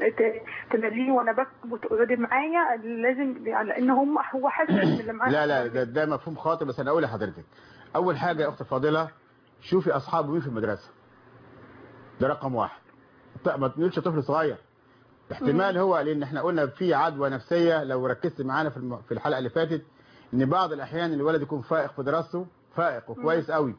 تمليني وانا بكتب وتقعدي معايا، لازم لان هو حاسس ان اللي معايا. لا ده مفهوم خاطئ. بس انا اقول لحضرتك اول حاجه يا اختي الفاضله، شوفي اصحابه مين في المدرسه، ده رقم واحد. ما تنقلش طفل صغير، احتمال هو، لان احنا قلنا في عدوى نفسيه لو ركزت معانا في الحلقه اللي فاتت، ان بعض الاحيان الولد يكون فائق في دراسته، فائق وكويس قوي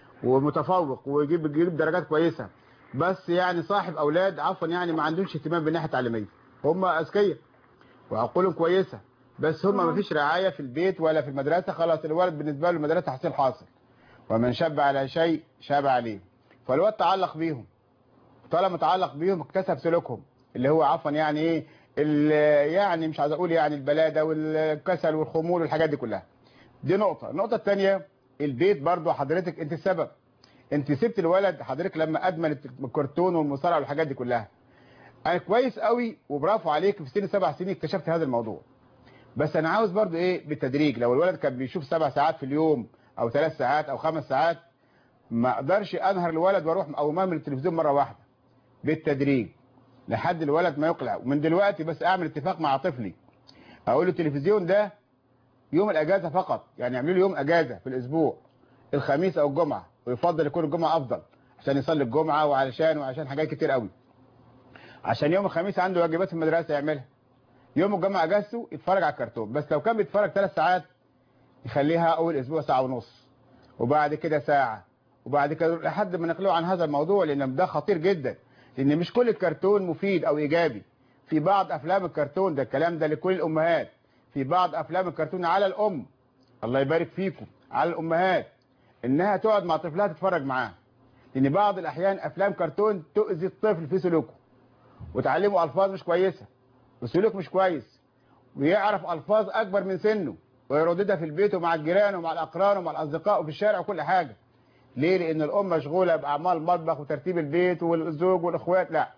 ومتفوق ويجيب درجات كويسه، بس يعني صاحب اولاد عفوا يعني ما عندهمش اهتمام بالناحيه التعليميه، هم اذكياء وعقولهم كويسه، بس هم ما فيش رعايه في البيت ولا في المدرسه، خلاص الولد بالنسبه له المدرسه تحصيل حاصل، ومن شب على شيء شاب عليه. فالولد تعلق بيهم، طالما تعلق بيهم اكتسب سلوكهم اللي هو عفوا يعني ايه، يعني مش عايز اقول يعني البلاده والكسل والخمول والحاجات دي كلها. دي نقطه. النقطه الثانيه، البيت برضو حضرتك انت السبب، انت سبت الولد حضرتك لما ادمن الكرتون والمصارعه والحاجات دي كلها. انا كويس قوي وبرافو عليك، في سن 7 سنين اكتشفت هذا الموضوع، بس انا عاوز برضو ايه بالتدريج. لو الولد كان بيشوف 7 ساعات في اليوم او 3 ساعات او 5 ساعات، ما اقدرش انهر الولد واروح او امام التلفزيون مره واحده، بالتدريج لحد الولد ما يقلع. ومن دلوقتي بس اعمل اتفاق مع طفلي، اقول له التلفزيون ده يوم الاجازه فقط، يعني اعملوا له يوم اجازه في الاسبوع، الخميس او الجمعه، ويفضل يكون الجمعه افضل عشان يصلي الجمعه وعشان حاجات كتير قوي. عشان يوم الخميس عنده واجبات في المدرسه يعملها، يوم الجمعه اجازته يتفرج على الكرتون. بس لو كان بيتفرج 3 ساعات يخليها اول اسبوع ساعه ونص، وبعد كده ساعه، وبعد كده لحد ما نقلعه عن هذا الموضوع، لان ده خطير جدا. لان مش كل الكرتون مفيد او ايجابي، في بعض افلام الكرتون، ده الكلام ده لكل الامهات، في بعض افلام الكرتون على الام، الله يبارك فيكم، على الامهات انها تقعد مع طفلها تتفرج معاه، لان بعض الاحيان افلام كرتون تؤذي الطفل في سلوكه وتعلمه الفاظ مش كويسه وسلوك مش كويس، ويعرف الفاظ اكبر من سنه ويرددها في البيت ومع الجيران ومع الاقران ومع الاصدقاء وفي الشارع وكل حاجه. ليه؟ لان الام مشغوله باعمال المطبخ وترتيب البيت والزوج والاخوات. لا،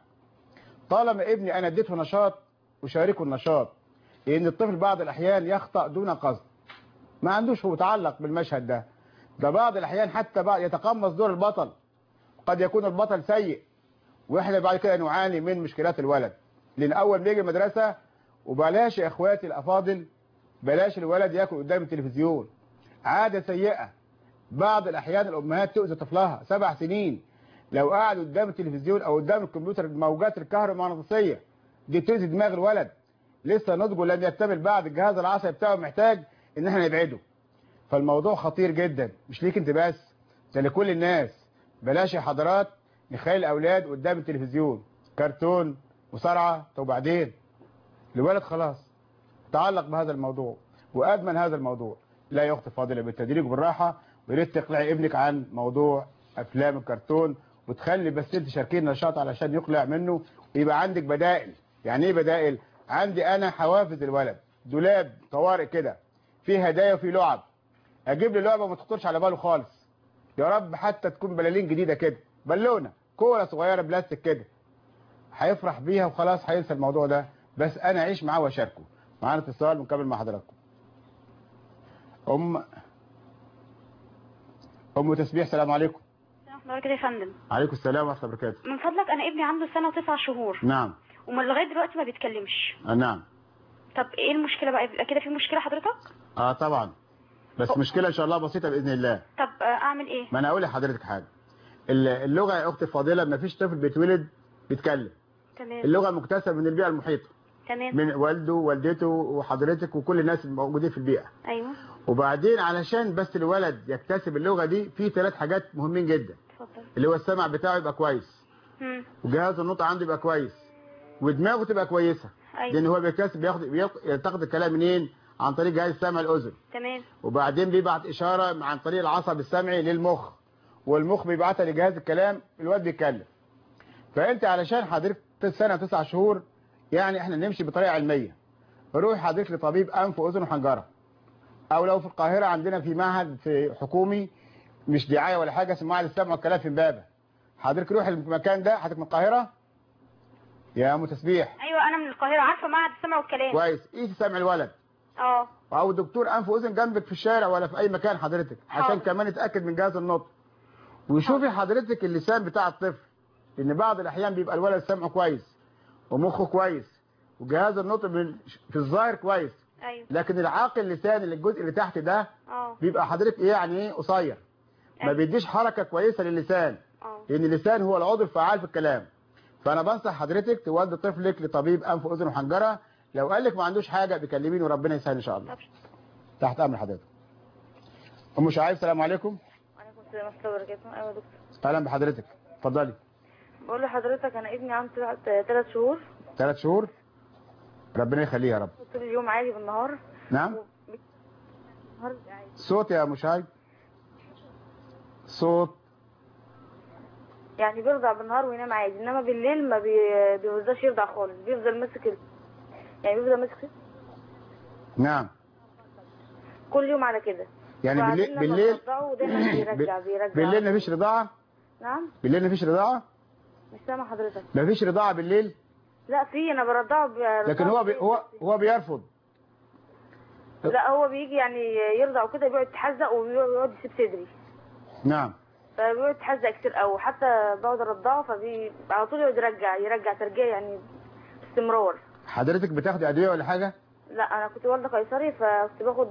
طالما ابني انا اديته نشاط وشاركه النشاط، لان الطفل بعض الاحيان يخطأ دون قصد، ما عندوش هو متعلق بالمشهد ده بعض الاحيان حتى بعض يتقمص دور البطل، قد يكون البطل سيء، واحنا بعد كده نعاني من مشكلات الولد. لان اول ما يجي المدرسه، وبلاش يا اخواتي الافاضل، بلاش الولد ياكل قدام التلفزيون، عاده سيئه. بعض الاحيان الامهات تؤذي طفلها 7 سنين لو قعد قدام التلفزيون او قدام الكمبيوتر، الموجات الكهرومغناطيسيه دي تؤذي دماغ الولد، لسه نضجه لم يكتمل بعد، الجهاز العصبي بتاعه محتاج ان احنا نبعده. فالموضوع خطير جدا، مش ليك انت بس، ده لكل الناس. بلاش يا حضرات نخلي الاولاد قدام التلفزيون كرتون مصارعه، طب وبعدين الولد خلاص تعلق بهذا الموضوع وادمن هذا الموضوع. لا يا اختي فاضله، بالتدريج وبالراحه، ويا ريت تقلعي ابنك عن موضوع افلام الكرتون، وتخلي بس انت شاركين نشاط علشان يقلع منه، ويبقى عندك بدائل. يعني ايه بدائل؟ عندي انا حوافز الولد، دولاب طوارئ كده فيه هدايا وفيه لعب، اجيب لي لعبه ما تخطرش على باله خالص، يا رب حتى تكون بلالين جديده كده، بالونه كوره صغيره بلاستيك كده، هيفرح بيها وخلاص هينسى الموضوع ده. بس انا اعيش معاه واشاركه. معانا اتصال ونكمل مع حضراتكم. ام تسبيح، السلام عليكم. السلام عليكم يا فندم. عليكم السلام ورحمه الله وبركاته. من فضلك انا ابني عنده 1 سنة و9 شهور. نعم. ومن لغايه دلوقتي ما بيتكلمش. نعم. طب ايه المشكله بقى؟ يبقى كده في مشكله حضرتك؟ طبعا، بس مشكله ان شاء الله بسيطه باذن الله. طب اعمل ايه؟ ما انا اقول لحضرتك حاجه، اللغه يا اختي الفاضله ما فيش طفل بيتولد بيتكلم. تمام. اللغه مكتسبه من البيئه المحيطه. تمام. من والده ووالدته وحضرتك وكل الناس الموجودين في البيئه. ايوه. وبعدين علشان بس الولد يكتسب اللغه دي، في 3 حاجات مهمين جدا. اتفضل. اللي هو السمع بتاعه يبقى كويس، وجهاز النطق عنده يبقى كويس، ودماغه تبقى كويسه. أيوة. لان هو بيكتسب يلتقط الكلام منين؟ عن طريق جهاز السمع الاذن. تمام. وبعدين بيبعت اشاره عن طريق العصب السمعي للمخ، والمخ بيبعتها لجهاز الكلام، الواد بيتكلم. فانت علشان حضرتك 1 سنة و9 شهور، يعني احنا نمشي بطريقه علميه. روح حضرتك لطبيب انف واذن وحنجره، او لو في القاهره عندنا في معهد في حكومي مش دعايه ولا حاجه اسمه معهد السمع والكلام في امبابه. حضرتك روح المكان ده. حضرتك من القاهره يا ام تسبيح؟ ايوه انا من القاهره، عارفه معهد السمع والكلام. كويس. قيس سمع الولد. او دكتور انف واذن جنبك في الشارع ولا في اي مكان حضرتك، عشان كمان يتاكد من جهاز النطق. وشوفي حضرتك اللسان بتاع الطفل، لان بعض الاحيان بيبقى الولد سمعه كويس ومخه كويس وجهاز النطق في الظاهر كويس، ايوه، لكن العاقل اللسان اللي الجزء اللي تحت ده بيبقى حضرتك ايه يعني ايه قصير، ما بيديش حركه كويسه للسان، لان اللسان هو العضو الفعال في الكلام. فانا بنصح حضرتك تودي طفلك لطبيب انف واذن وحنجره، لو قال لك ما عندوش حاجه بيكلميني وربنا يسهل ان شاء الله. تحت امر حضرتك. ام شعيب السلام عليكم. وعليكم السلام ورحمه الله وبركاته. ايوه يا دكتور. اهلا بحضرتك، اتفضلي. بقول لحضرتك انا ابني عنده 3 شهور. 3 شهور؟ ربنا يخليه يا رب. طول اليوم عادي بالنهار. نعم. صوت يا ام شعيب. صوت. يعني بيرضع بالنهار وينام عادي، انما بالليل ما بيرضاش يرضع خالص، بيفضل ماسك يعني بيفضل ماسك. نعم. كل يوم على كده. يعني بالليل دايما بيرجع. بالليل مفيش رضاعه؟ نعم. بالليل مفيش رضاعه؟ مش سامع حضرتك. مفيش رضاعه بالليل؟ لا في، انا برضعه لكن هو بيرفض. لا هو بيجي يعني يرضع وكده بيقعد يتحزق وبيقعد يسيب صدري. نعم. فبيقعد يتحزق كتير قوي، حتى بقعد ارضعه على طول يقعد يرجع ترجيع يعني باستمرار. حضرتك بتاخدي ادويه ولا حاجه؟ لا انا كنت والده قيصري، فكنت باخد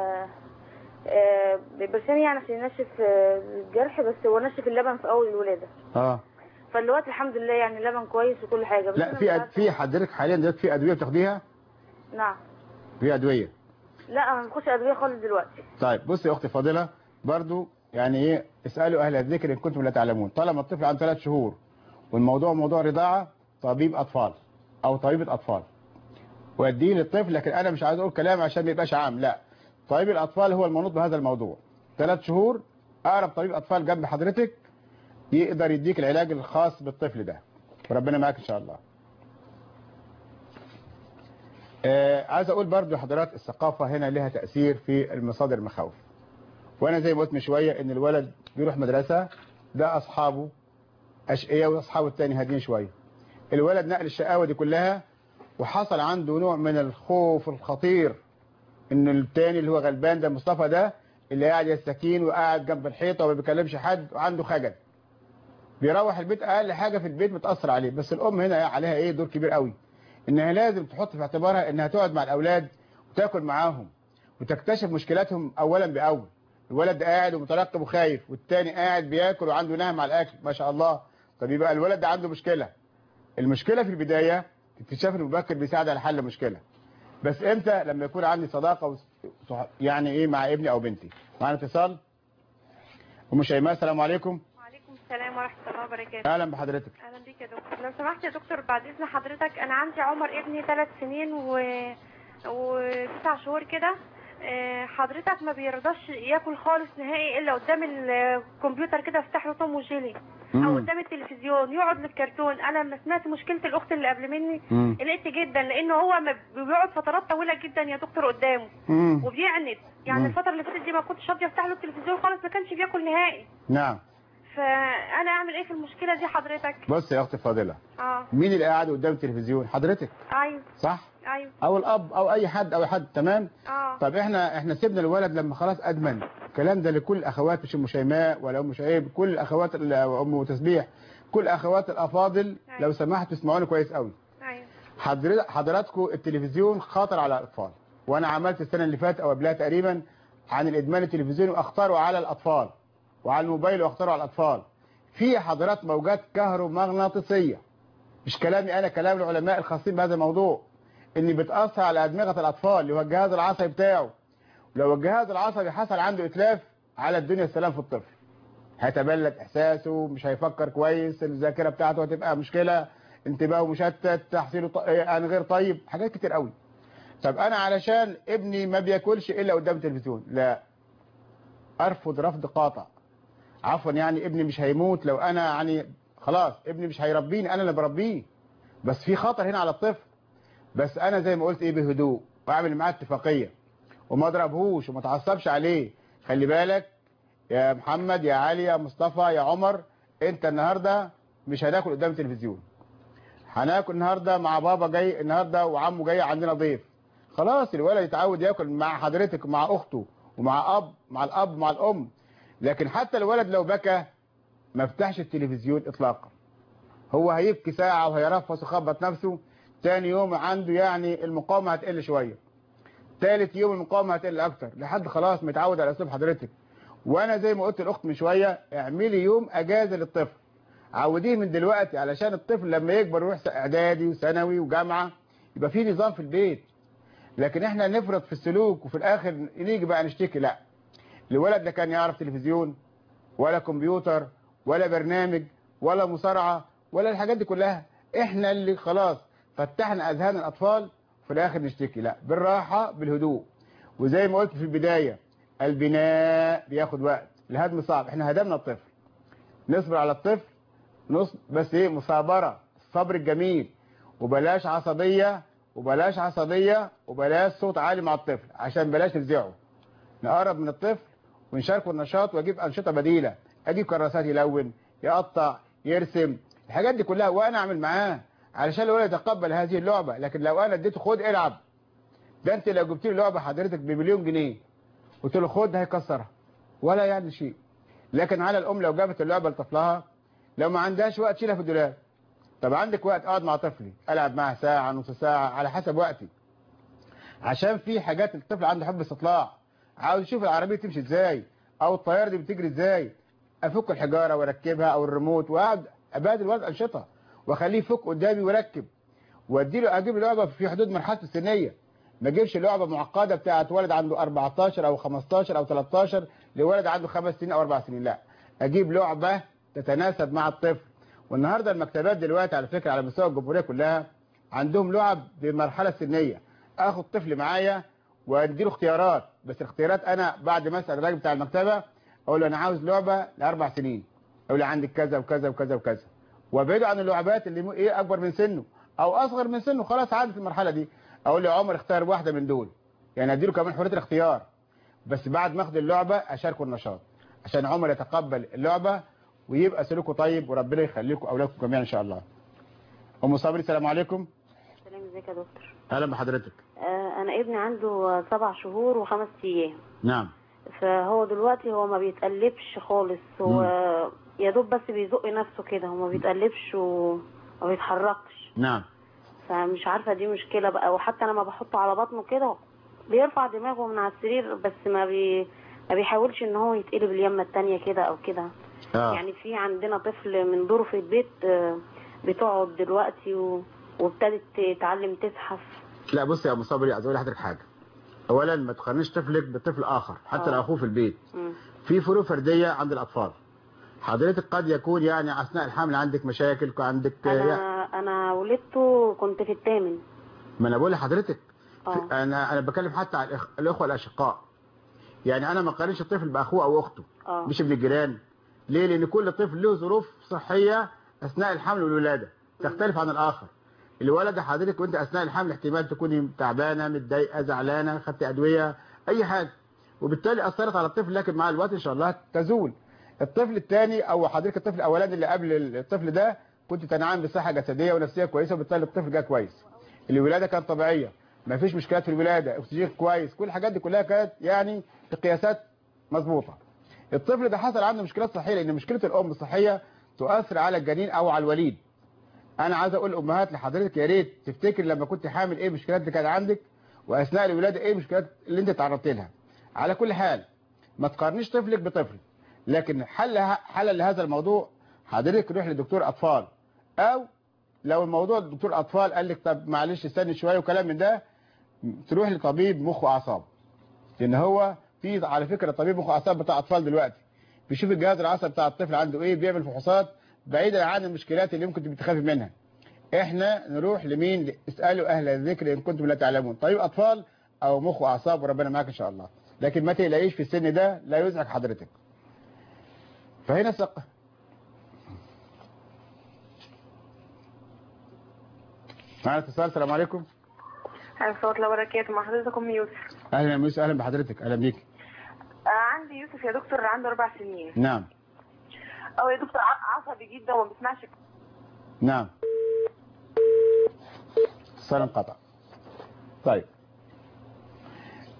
برشام يعني عشان ينشف الجرح، بس هو نشف اللبن في اول الولاده. فالوقت الحمد لله يعني اللبن كويس وكل حاجه. بس لا في حضرتك حاليا دلوقتي في ادويه بتاخديها؟ نعم. في ادويه؟ لا انا ما باخدش ادويه خالص دلوقتي. طيب بصي يا اختي فاضله، برضو يعني ايه، اسالوا اهل الذكر ان كنتم لا تعلمون. طالما الطفل عنده 3 شهور والموضوع موضوع رضاعه، طبيب اطفال او طبيبه اطفال واديه للطفل. لكن انا مش عايز اقول كلام عشان ما يبقاش عام، لا، طبيب الاطفال هو المنوط بهذا الموضوع. 3 شهور اقرب طبيب اطفال جنب حضرتك يقدر يديك العلاج الخاص بالطفل ده، وربنا معاك ان شاء الله. عايز اقول برضو يا حضرات، الثقافه هنا لها تاثير في المصادر المخاوف. وانا زي ما قلت من شويه ان الولد بيروح مدرسه، ده اصحابه اشقياء واصحابه الثاني هادين شويه. الولد نقل الشقاوه دي كلها وحصل عنده نوع من الخوف الخطير ان الثاني اللي هو غلبان ده مصطفى ده اللي قاعد يستكين وقاعد جنب الحيطه وما بيكلمش حد وعنده خجل، بيروح البيت اقل حاجه في البيت متاثر عليه. بس الام هنا عليها ايه دور كبير قوي، انها لازم تحط في اعتبارها انها تقعد مع الاولاد وتاكل معاهم وتكتشف مشكلاتهم اولا باول. الولد قاعد ومترقب وخايف، والتاني قاعد بياكل وعنده نهم على الاكل ما شاء الله. طب يبقى الولد ده عنده مشكله. المشكله في البدايه اكتشاف المبكر بيساعد على حل المشكله. بس امتى؟ لما يكون عندي صداقه يعني ايه مع ابني او بنتي. معانا اتصال. ام شيماء السلام عليكم. وعليكم السلام ورحمه الله وبركاته. اهلا بحضرتك. اهلا بيك يا دكتور. لو سمحت يا دكتور بعد اذن حضرتك، انا عندي عمر ابني 3 سنين و9 شهور كده. حضرتك ما بيرضاش ياكل خالص نهائي الا قدام الكمبيوتر كده، افتح له توم وجيلي او قدام التلفزيون يقعد للكرتون. انا لما سمعت مشكله الاخت اللي قبل مني قلقت جدا، لانه هو بيقعد فترات طويله جدا يا دكتور قدامه وبيعند. يعني الفتره اللي فاتت دي ما كنتش راضيه افتح له التلفزيون خالص، ما كانش بياكل نهائي. نعم. فانا اعمل ايه في المشكله دي حضرتك؟ بص يا اختي فاضله، مين اللي قاعد قدام التلفزيون؟ حضرتك. ايوه صح. ايوه. او الاب او اي حد تمام. طب احنا سيبنا الولد لما خلاص ادمن. الكلام ده لكل اخوات، مش ام شيماء ولا ام شعيب، كل الاخوات، ام تسبيح، كل اخوات الافاضل. لو سمحت تسمعوني كويس قوي. حضراتكم التلفزيون خطر على الاطفال، وانا عملت السنه اللي فاتت او قبلها تقريبا عن الادمان التلفزيوني واخطره على الاطفال، وعلى الموبايل واخطره على الاطفال. في حضرات موجات كهرومغناطيسيه، مش كلامي انا، كلام العلماء الخاصين بهذا الموضوع، ان بتاثر على ادمغه الاطفال اللي هو الجهاز العصبي بتاعه. لو الجهاز العصبي حصل عنده اتلاف، على الدنيا السلام في الطفل. هيتبلد احساسه، مش هيفكر كويس، الذاكره بتاعته هتبقى مشكله، انتباهه مشتت، تحصيله غير طيب، حاجات كتير قوي. طب انا علشان ابني ما بياكلش الا قدام التلفزيون، لا، ارفض رفض قاطع. عفوا يعني ابني مش هيموت لو انا يعني خلاص ابني مش هيربيني، انا اللي بربيه، بس في خطر هنا على الطفل. بس انا زي ما قلت ايه بهدوء، واعمل معاه اتفاقيه وما اضربهوش وما اتعصبش عليه. خلي بالك يا محمد يا علي يا مصطفى يا عمر، انت النهارده مش هناكل قدام التلفزيون، هناكل النهارده مع بابا جاي النهارده وعمه جاي عندنا ضيف، خلاص الولد يتعود ياكل مع حضرتك ومع اخته ومع مع الاب ومع الام. لكن حتى الولد لو بكى ما افتحش التلفزيون اطلاقا، هو هيبكي ساعة وهيرفص ويخبط نفسه، تاني يوم عنده يعني المقاومة هتقل شوية، تالت يوم المقاومة هتقل اكتر، لحد خلاص متعود على اسلوب حضرتك. وانا زي ما قلت الاخت من شوية، اعملي يوم اجازة للطفل، عوديه من دلوقتي علشان الطفل لما يكبر ويروح اعدادي وثانوي وجامعة يبقى في نظام في البيت. لكن احنا نفرط في السلوك وفي الاخر نيجي بقى نشتكي. لا، الولد لا كان يعرف تلفزيون ولا كمبيوتر ولا برنامج ولا مصارعة ولا الحاجات دي كلها، احنا اللي خلاص فتحنا اذهان الاطفال في الاخر نشتكي. لا، بالراحة بالهدوء. وزي ما قلت في البداية، البناء بياخد وقت، الهدم صعب. احنا هدمنا الطفل، نصبر على الطفل بس ايه، مثابرة، الصبر الجميل، وبلاش عصبية وبلاش عصبية وبلاش صوت عالي مع الطفل عشان بلاش نفزعه. نقرب من الطفل ونشاركه النشاط واجيب انشطة بديلة، اجيب كراسات يلون، يقطع، يرسم، الحاجات دي كلها وانا اعمل معاه علشان الولد يتقبل هذه اللعبة. لكن لو انا اديته خد العب، ده انت لو جبت له لعبة حضرتك بمليون جنيه قلت له خد هيكسرها ولا يعني شيء. لكن على الام لو جابت اللعبة لطفلها، لو ما عندهاش وقت شيلها في الدولاب. طب عندك وقت، اقعد مع طفلي العب معاه ساعة نص ساعة على حسب وقتي، عشان في حاجات الطفل عنده حب استطلاع، عاوز يشوف العربية تمشي ازاي او الطيارة دي بتجري ازاي، افك الحجارة واركبها او الريموت، واقعد ابادل الولد انشطة واخليه يفك قدامي ويركب، واديله اجيب لعبة في حدود مرحلته السنية. ما اجيبش لعبة معقدة بتاعت ولد عنده 14 او 15 او 13 لولد عنده 5 سنين او 4 سنين، لا، اجيب لعبة تتناسب مع الطفل. والنهاردة المكتبات دلوقتي على فكرة على مستوى الجمهورية كلها عندهم لعب بالمرحلة السنية، اخد طفل معايا واديله اختيارات، بس الاختيارات انا بعد ما اسال الراجل بتاع المكتبة اقول له انا عاوز لعبة ل4 سنين، اقول له عندك كذا وكذا وكذا وكذا، وابعده عن اللعبات اللي ايه اكبر من سنه او اصغر من سنه، خلاص عدت المرحلة دي، اقول له عمر اختار واحدة من دول، يعني اديله كمان حرية الاختيار، بس بعد ما اخد اللعبة اشاركه النشاط عشان عمر يتقبل اللعبة ويبقى سلوكه طيب، وربنا يخليكم اولادكم جميعا ان شاء الله. ام صبري السلام عليكم. السلام، ازيك يا دكتور؟ اهلا بحضرتك. انا ابني عنده 7 شهور و5 ايام. نعم. فهو دلوقتي هو ما بيتقلبش خالص، هو يا دوب بس بيزق نفسه كده، هو ما بيتقلبش وما بيتحركش. نعم. فمش عارفه دي مشكله بقى، وحتى لما بحطه على بطنه كده بيرفع دماغه من على السرير، بس ما بيحاولش ان هو يتقلب اليمه التانية كده او كده. يعني في عندنا طفل من دوره في البيت بتقعد دلوقتي وابتدت تتعلم تزحف. لا بص يا ابو صبري، عايز اقول لحضرتك حاجه. اولا ما تقارنيش طفلك بطفل اخر حتى لو اخوه في البيت. في فروق فرديه عند الاطفال. حضرتك قد يكون يعني اثناء الحمل عندك مشاكل، عندك انا ولدته كنت في الثامن. ما انا بقول لحضرتك انا بكلم حتى على الاخوه الاشقاء. يعني انا ما اقارنش الطفل باخوه او اخته، مش ابن الجيران. ليه؟ لان كل طفل له ظروف صحيه اثناء الحمل والولاده تختلف عن الاخر. الولد حضرتك وانت اثناء الحمل احتمال تكوني تعبانه، متضايقه، زعلانه، خدت ادويه، اي حاجه، وبالتالي اثرت على الطفل، لكن مع الوقت ان شاء الله تزول. الطفل الثاني او حضرتك الطفل الاولاني اللي قبل الطفل ده كنت تنعم بصحه جسديه ونفسيه كويسه، وبالتالي الطفل جه كويس. الولاده كانت طبيعيه، ما فيش مشكلات في الولاده، اكسجين كويس، كل الحاجات دي كلها كانت يعني بقياسات مظبوطه. الطفل ده حصل عنده مشكلات صحيه، لان مشكله الام الصحيه تؤثر على الجنين او على الوليد. انا عايز اقول الامهات لحضرتك يا ريت تفتكر لما كنت حامل ايه المشكلات اللي كانت عندك، واثناء الولاده ايه المشكلات اللي انت تعرضت لها. على كل حال ما تقارنيش طفلك بطفل، لكن حل لهذا الموضوع حضرتك روح لدكتور اطفال، او لو الموضوع دكتور اطفال قال لك طب معلش استني شويه وكلام من ده، تروح لطبيب مخ واعصاب، لان هو في على فكره طبيب مخ واعصاب بتاع اطفال دلوقتي بيشوف الجهاز العصبي بتاع الطفل عنده ايه، بيعمل فحوصات بعيدا عن المشكلات اللي ممكن تخافي منها. احنا نروح لمين؟ اسالوا اهل الذكر ان كنتم لا تعلمون، طبيب اطفال او مخ واعصاب، وربنا معاك ان شاء الله. لكن ما تقلقيش في السن ده، لا يزعج حضرتك. فهنا ثقه. معنا اتصال. السلام عليكم. ورحمة الله وبركاته. مع حضرتك ام يوسف. اهلا يا يوسف. اهلا بحضرتك. اهلا بيك. عندي يوسف يا دكتور عنده 4 سنين. نعم. يا دكتور عصبي جدا وما بيسمعش. نعم. اتصال انقطع. طيب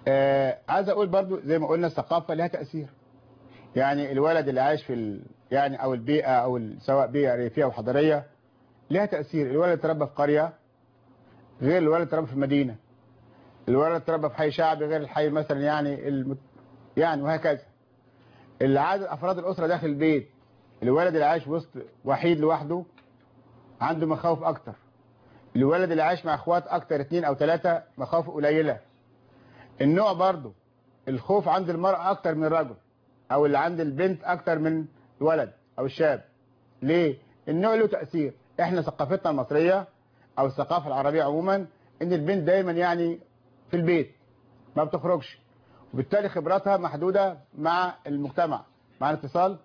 عايز اقول برضو زي ما قلنا الثقافه لها تاثير. يعني الولد اللي عايش في يعني او البيئه او سواء بيئه ريفيه او حضريه لها تاثير. الولد اللي اتربى في قريه غير الولد اللي اتربى في المدينه. الولد اللي اتربى في حي شعبي غير الحي مثلا يعني وهكذا. عدد افراد الاسره داخل البيت، الولد اللي عايش وسط وحيد لوحده عنده مخاوف اكتر. الولد اللي عايش مع اخوات اكتر 2 أو 3 مخاوف قليله. النوع برضو الخوف عند المرأة اكتر من الرجل، او اللي عند البنت اكتر من الولد او الشاب. ليه؟ النوع له تأثير. احنا ثقافتنا المصرية او الثقافة العربية عموما ان البنت دايما يعني في البيت ما بتخرجش، وبالتالي خبراتها محدودة مع المجتمع. معنا اتصال.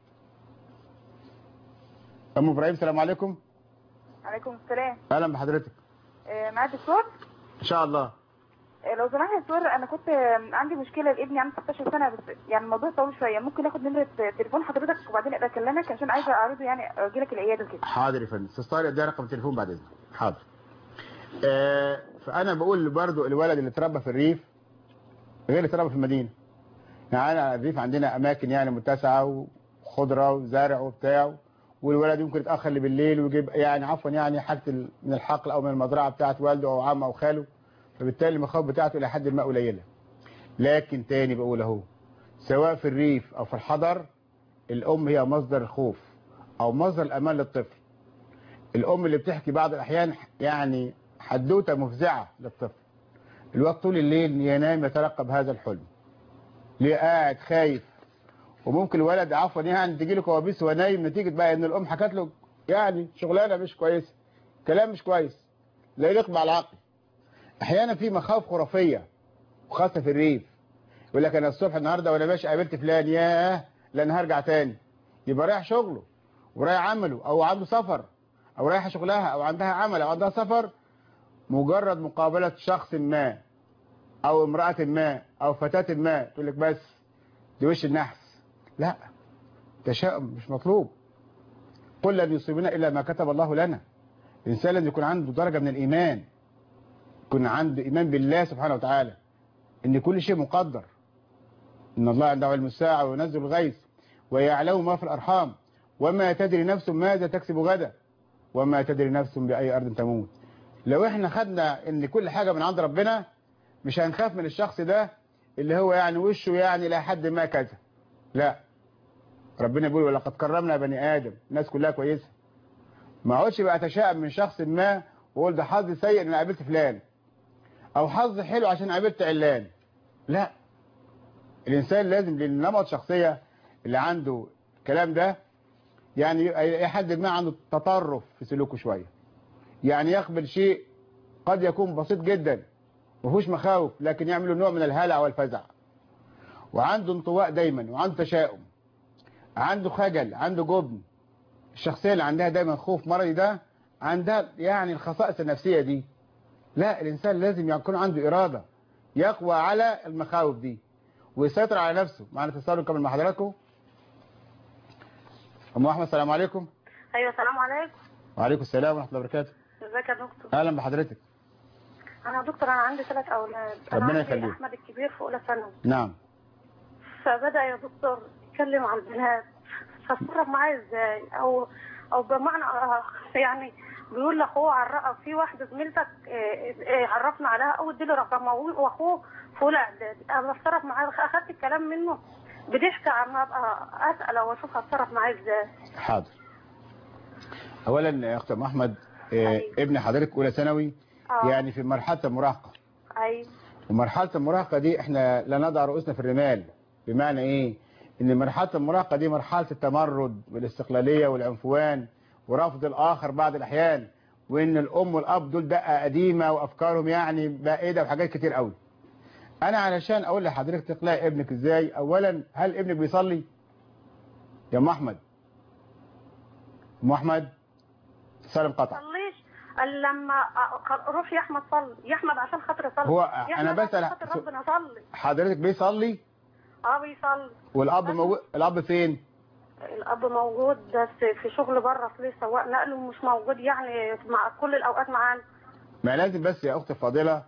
ام ابراهيم السلام عليكم. عليكم السلام. اهلا بحضرتك. معاك دكتور؟ ان شاء الله. لو سمحت يا دكتور، انا كنت عندي مشكله لابني عنده 16 سنه، بس يعني الموضوع طويل شويه. ممكن اخد نمره تليفون حضرتك وبعدين ابقى اكلمك عشان عايزه اعرضه، يعني اجي لك العياده كده. حاضر يا فندم. استاذ ادي رقم التليفون بعد اذنك. حاضر. فانا بقول برضو الولد اللي اتربى في الريف غير اللي اتربى في المدينه. يعني الريف عندنا اماكن يعني متسعه وخضره وزرع وبتاع، والولد يمكن يتاخر بالليل ويجيب يعني عفوا يعني حاجه من الحقل او من المزرعه بتاعه والده او عمه او خاله، فبالتالي المخاوف بتاعته الى حد ما قليله. لكن تاني بقول اهو، سواء في الريف او في الحضر الام هي مصدر الخوف او مصدر الامان للطفل. الام اللي بتحكي بعض الاحيان يعني حدوته مفزعه للطفل، الوقت طول الليل ينام يترقب هذا الحلم، ليه قاعد خايف. وممكن الولد عفوا يعني تجي له كوابيس وهو نايم نتيجه بقى ان الام حكت له يعني شغلانه مش كويسه، كلام مش كويس لا يليق مع العقل. احيانا في مخاوف خرافيه وخاصه في الريف، يقول لك انا الصبح النهارده وانا ماشي قابلت فلان، ياه لان هرجع تاني. يبقى رايح شغله ورايح عمله او عنده سفر او رايحه شغلها او عندها عمل او عندها سفر، مجرد مقابله شخص ما او امراه ما او فتاه ما تقول لك بس دي وش النحس. لا، تشاؤم مش مطلوب. قل لن يصيبنا الا ما كتب الله لنا. الانسان لازم يكون عنده درجه من الايمان، يكون عنده ايمان بالله سبحانه وتعالى ان كل شيء مقدر، ان الله عنده علم الساعه وينزل الغيث ويعلم ما في الارحام وما تدري نفس ماذا تكسب غدا وما تدري نفس باي ارض تموت. لو احنا خدنا ان كل حاجه من عند ربنا مش هنخاف من الشخص ده اللي هو يعني وشه يعني الى حد ما كذا. لا، ربنا بيقول ولقد كرمنا بني ادم، الناس كلها كويسه. ما اقعدش بقى اتشائم من شخص ما واقول ده حظي سيء ان انا قابلت فلان او حظي حلو عشان قابلت علان. لا، الانسان لازم لنمط شخصيه اللي عنده الكلام ده يعني اي حد ما عنده تطرف في سلوكه شويه، يعني يقبل شيء قد يكون بسيط جدا ما فيهوش مخاوف لكن يعمل له نوع من الهلع والفزع، وعنده انطواء دايما وعنده تشاؤم، عنده خجل، عنده جبن. الشخصيه اللي عندها دايما خوف مرضي ده عندها يعني الخصائص النفسيه دي. لا، الانسان لازم يكون عنده اراده يقوى على المخاوف دي ويسيطر على نفسه. معنا اتصال نكمل مع حضراتكم. ام احمد السلام عليكم. ايوه السلام عليكم. وعليكم السلام ورحمه الله وبركاته. ازيك يا دكتور؟ اهلا بحضرتك. انا دكتور انا عندي 3 اولاد. ربنا يخليك. احمد الكبير في اولى ثانوي. نعم. فبدا يا دكتور يتكلم عن البنات، فاتصرف معاه ازاي؟ او بمعنى يعني بيقول لاخوه في واحده زميلتك عرفنا عليها او اديله رقمها واخوه في اولى اعدادي. انا بتصرف معاه، اخدت الكلام منه بضحك عم ابقى اسال واشوف هتصرف معاه ازاي. حاضر. اولا يا اخت ام احمد ابن حضرتك اولى ثانوي يعني في مرحله المراهقه. ايوه. ومرحله المراهقه دي احنا لا نضع رؤوسنا في الرمال. بمعنى ايه؟ ان مرحله المراهقه دي مرحله التمرد والاستقلاليه والعنفوان ورفض الاخر بعض الاحيان، وان الام والاب دول دقه قديمه وافكارهم يعني بائده وحاجات كتير قوي. انا علشان اقول لحضرتك تقلعي ابنك ازاي، اولا هل ابنك بيصلي يا ام احمد؟ ام احمد صلي انقطع. صليش لما روح يا احمد صلي يا احمد عشان خاطر صلي. هو انا بسال ربنا صلي. حضرتك بيصلي؟ بيصلي. والاب موجود؟ الاب فين؟ الاب موجود بس في شغل بره في سواق نقل ومش موجود يعني مع كل الاوقات معانا. ما لازم بس يا اختي الفاضله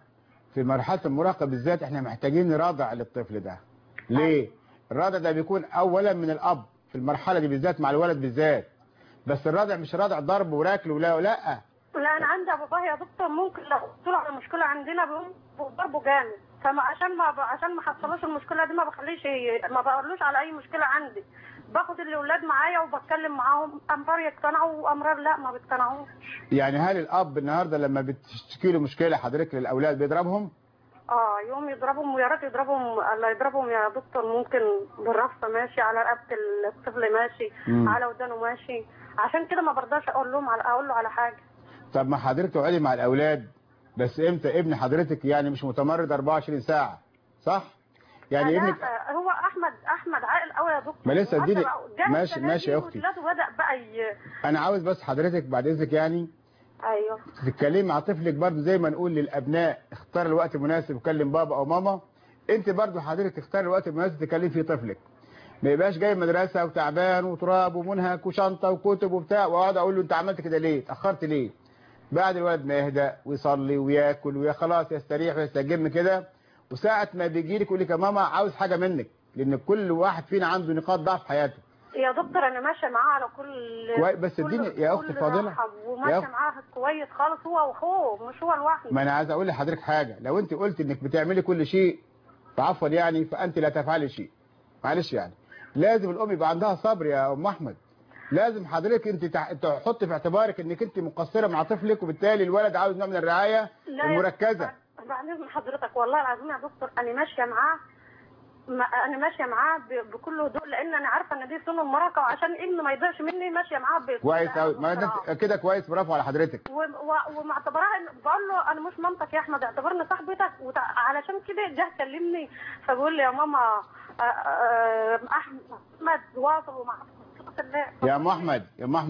في مرحله المراهقه بالذات احنا محتاجين نراضع للطفل ده. ليه؟ الرضع ده بيكون اولا من الاب في المرحله دي بالذات مع الولد بالذات، بس الرضع مش رضع ضرب وراكل ولا لا انا عندي باباه يا دكتور ممكن لو طلع على مشكله عندنا بيقوم ضربه جامد، عشان ما حصلوش المشكله دي ما بقولوش على اي مشكله عندي، باخد الاولاد معايا وبتكلم معاهم، امرار يقتنعوا وامرار لا ما بيقتنعوش. يعني هل الاب النهارده لما بتشتكي له مشكله حضرتك للاولاد بيضربهم؟ يوم يضربهم ويا ريت يضربهم، لا يضربهم يا دكتور، ممكن بالرفصه ماشي، على رقبه الطفل ماشي، على ودانه ماشي، عشان كده ما برضاش اقول له على حاجه. طب ما حضرتك تقعدي مع الاولاد، بس امتى ابن حضرتك يعني مش متمرد 24 ساعه صح؟ يعني ابنك هو احمد عاقل قوي يا دكتور، ما لسه اديني ماشي يا اختي، بدأ بقى انا عاوز بس حضرتك بعد اذنك يعني ايوه تتكلمي مع طفلك برضه زي ما نقول للابناء اختار الوقت المناسب وكلم بابا او ماما، انت برضه حضرتك تختار الوقت المناسب تكلمي فيه طفلك، ما يبقاش جاي مدرسه وتعبان وتراب ومنهك وشنطه وكتب وبتاع واقعد اقول له انت عملت كده ليه؟ اتاخرت ليه؟ بعد الولد ما يهدى ويصلي وياكل وخلاص يستريح ويستجم كده، وساعه ما بيجي لك يقول لك يا ماما عاوز حاجه منك، لان كل واحد فينا عنده نقاط ضعف في حياته. يا دكتور انا ماشيه معاه على كل بس اديني يا اختي الفاضله وماشيه معاه كويس خالص، هو واخوه مش هو لوحده. ما انا عايز اقول لحضرتك حاجه، لو انت قلت انك بتعملي كل شيء فعفوا يعني فانت لا تفعلي شيء، معلش يعني لازم الام يبقى عندها صبر يا ام احمد، لازم حضرتك انت تحط في اعتبارك انك انت مقصره مع طفلك، وبالتالي الولد عاوز نوع من الرعايه المركزه. بعدين حضرتك والله العظيم يا دكتور انا ماشيه معاه بكل هدوء، لان انا عارفه ان دي سن المراهقه، وعشان ابني ما يضيعش مني ماشيه معاه كويس قوي، ما ده كده كويس، برافو على حضرتك. ومعتبرها بقول له انا مش مامتك يا احمد، اعتبرني صاحبتك، علشان كده جه كلمني فبيقول لي يا ماما احمد واصل ومع يا ام احمد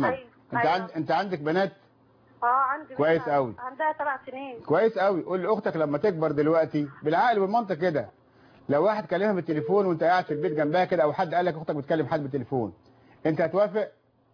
انت عندك بنات؟ عندي كويس قوي، عندها 7 سنين. كويس قوي. قول لاختك لما تكبر دلوقتي بالعقل والمنطق كده، لو واحد كلمها بالتليفون وانت قاعد في البيت جنبها كده، او حد قال لك اختك بتكلم حد بالتليفون، انت هتوافق؟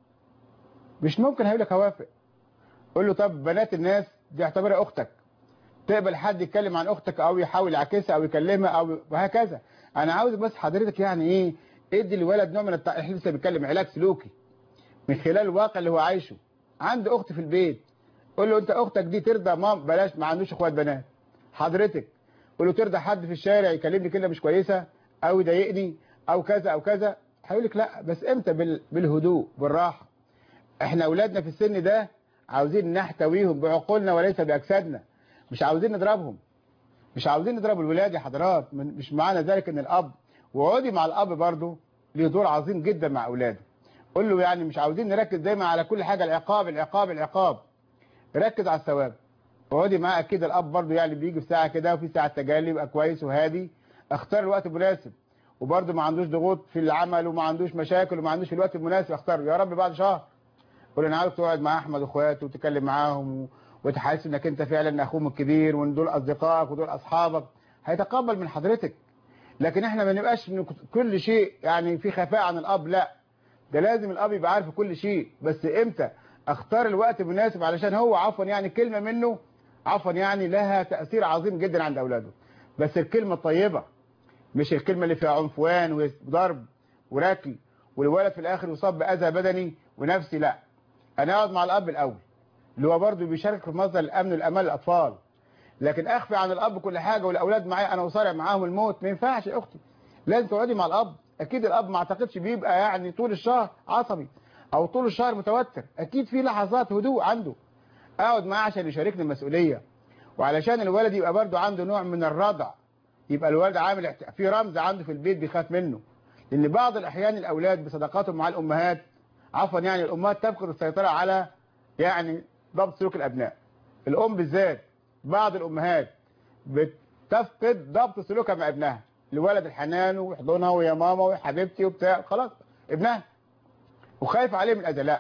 مش ممكن هيقول لك هوافق. قول له طب بنات الناس دي اعتبرها اختك، تقبل حد يتكلم عن اختك او يحاول يعكسها او يكلمها او وهكذا. انا عاوز بس حضرتك يعني ايه، ادي الولد نوع من احنا لسه بنتكلم علاج سلوكي من خلال الواقع اللي هو عايشه. عنده اخت في البيت، قول له انت اختك دي ترضى مام بلاش ما عندوش اخوات بنات حضرتك، قول له ترضى حد في الشارع يكلمني كلمه مش كويسه او يضايقني او كذا او كذا؟ هيقول لك لا، بس امتى؟ بالهدوء بالراحه. احنا اولادنا في السن ده عاوزين نحتويهم بعقولنا وليس باجسادنا، مش عاوزين نضربهم، مش عاوزين نضرب الولاد يا حضرات. مش معنى ذلك ان الاب، وقعدي مع الاب برضه ليه دور عظيم جدا مع اولاده. قول له يعني مش عاوزين نركز دايما على كل حاجه العقاب العقاب العقاب، ركز على الثواب. اقعدي معاه، اكيد الاب برضه يعني بيجي في ساعه كده وفي ساعه تجلي يبقى كويس وهادي، اختار الوقت المناسب، وبرضه ما عندوش ضغوط في العمل وما عندوش مشاكل وما عندوش الوقت المناسب، اختار يا رب بعد شهر. قول انا عاوز تقعد مع احمد واخواته وتتكلم معاهم وتحس انك انت فعلا اخوهم الكبير وان دول اصدقائك ودول اصحابك، هيتقبل من حضرتك. لكن احنا ما نبقاش كل شيء يعني في خفاء عن الاب، لا ده لازم الاب يبقى عارف كل شيء، بس امتى؟ اختار الوقت المناسب، علشان هو عفوا يعني كلمه منه عفوا يعني لها تاثير عظيم جدا عند اولاده، بس الكلمه الطيبه مش الكلمه اللي فيها عنفوان وضرب وركل والولد في الاخر يصاب باذى بدني ونفسي. لا، انا اقعد مع الاب الاول اللي هو برضه بيشارك في مصدر الامن والامان للاطفال، لكن اخفي عن الاب كل حاجه والاولاد معايا انا وصارع معاهم الموت، ما ينفعش يا اختي. لازم تقعدي مع الاب. اكيد الاب ما اعتقدش بيبقى يعني طول الشهر عصبي او طول الشهر متوتر، اكيد في لحظات هدوء عنده. اقعد معاه عشان يشاركني المسؤوليه، وعلشان الولد يبقى برضه عنده نوع من الرضع، يبقى الولد عامل في رمز عنده في البيت بيخاف منه. لان بعض الاحيان الاولاد بصداقاتهم مع الامهات عفوا يعني الامهات تفقد السيطره على يعني ضبط سلوك الابناء. الام بالذات بعض الامهات بتفقد ضبط سلوكها مع ابنها، الولد الحنان ويحضنها ويا ماما ويا حبيبتي وبتاع، خلاص ابنها وخايف عليه من الاذى. لا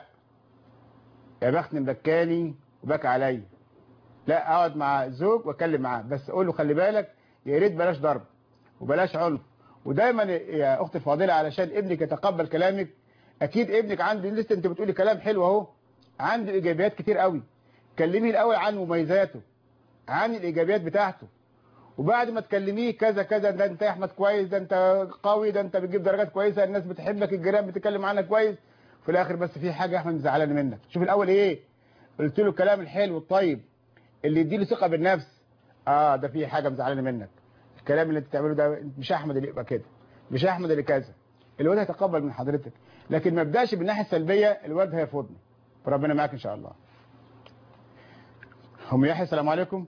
يا بختني مبكاني وبكى عليا، لا اقعد مع الزوج واتكلم معاه، بس اقول له خلي بالك يا ريت بلاش ضرب وبلاش عنف. ودايما يا اختي الفاضله علشان ابنك يتقبل كلامك، اكيد ابنك عنده لسه انت بتقولي كلام حلو اهو، عنده ايجابيات كتير قوي، كلميه الاول عن مميزاته، عن الايجابيات بتاعته، وبعد ما تكلميه كذا كذا، ده انت يا احمد كويس، ده انت قوي، ده انت بتجيب درجات كويسه، الناس بتحبك، الجيران بتتكلم عنك كويس، في الاخر بس في حاجه يا احمد زعلان منك. شوف الاول ايه، قلت له الكلام الحلو الطيب اللي يديله ثقه بالنفس، ده في حاجه مزعلانه منك، الكلام اللي انت بتعمله ده مش احمد اللي يبقى كده، مش احمد اللي كذا. الواد هيتقبل من حضرتك، لكن ما ابداش بالناحيه السلبيه، الواد هيرفضني. فربنا معاك ان شاء الله. ام يحيى السلام عليكم.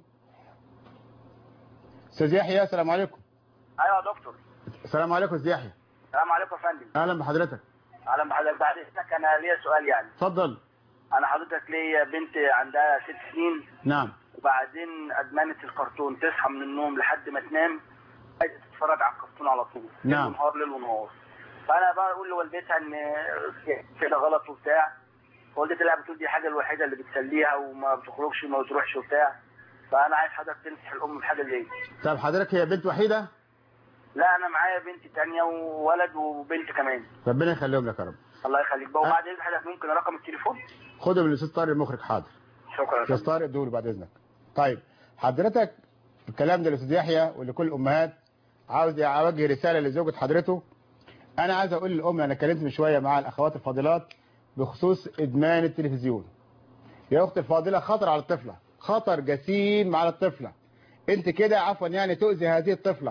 استاذ يحيى السلام عليكم. ايوه يا دكتور. السلام عليكم استاذ يحيى. السلام عليكم يا فندم. اهلا بحضرتك. اهلا بحضرتك. بعد اذنك انا ليا سؤال يعني. اتفضل. انا حضرتك ليا بنت عندها 6 سنين. نعم. وبعدين ادمنت الكرتون، تصحى من النوم لحد ما تنام عايزه تتفرج على الكرتون على طول. نعم. ليل ونهار ليل ونهار. فانا بقول لوالدتها ان كده غلط وبتاع، والدتي لا، بتقول دي حاجه الوحيده اللي بتسليها وما بتخرجش وما بتروحش وبتاع. فانا عايز حضرتك تنصح الام بحاجه زي دي. طب حضرتك هي بنت وحيده؟ لا انا معايا بنت ثانيه وولد وبنت كمان. ربنا يخليهم لك يا رب. الله يخليك بقى. وبعد اذن حضرتك ممكن رقم التليفون؟ خده من الاستاذ طارق المخرج. حاضر. شكرا. استاذ طارق ادوله بعد اذنك. طيب حضرتك الكلام ده للاستاذ يحيى ولكل الامهات، عاوز اوجه رساله لزوجة حضرته. انا عايز اقول للام، انا اتكلمت من شويه مع الاخوات الفاضلات بخصوص ادمان التلفزيون. يا اختي الفاضله، خطر على الطفله، خطر جسيم على الطفله. انت كده عفوا يعني تؤذي هذه الطفله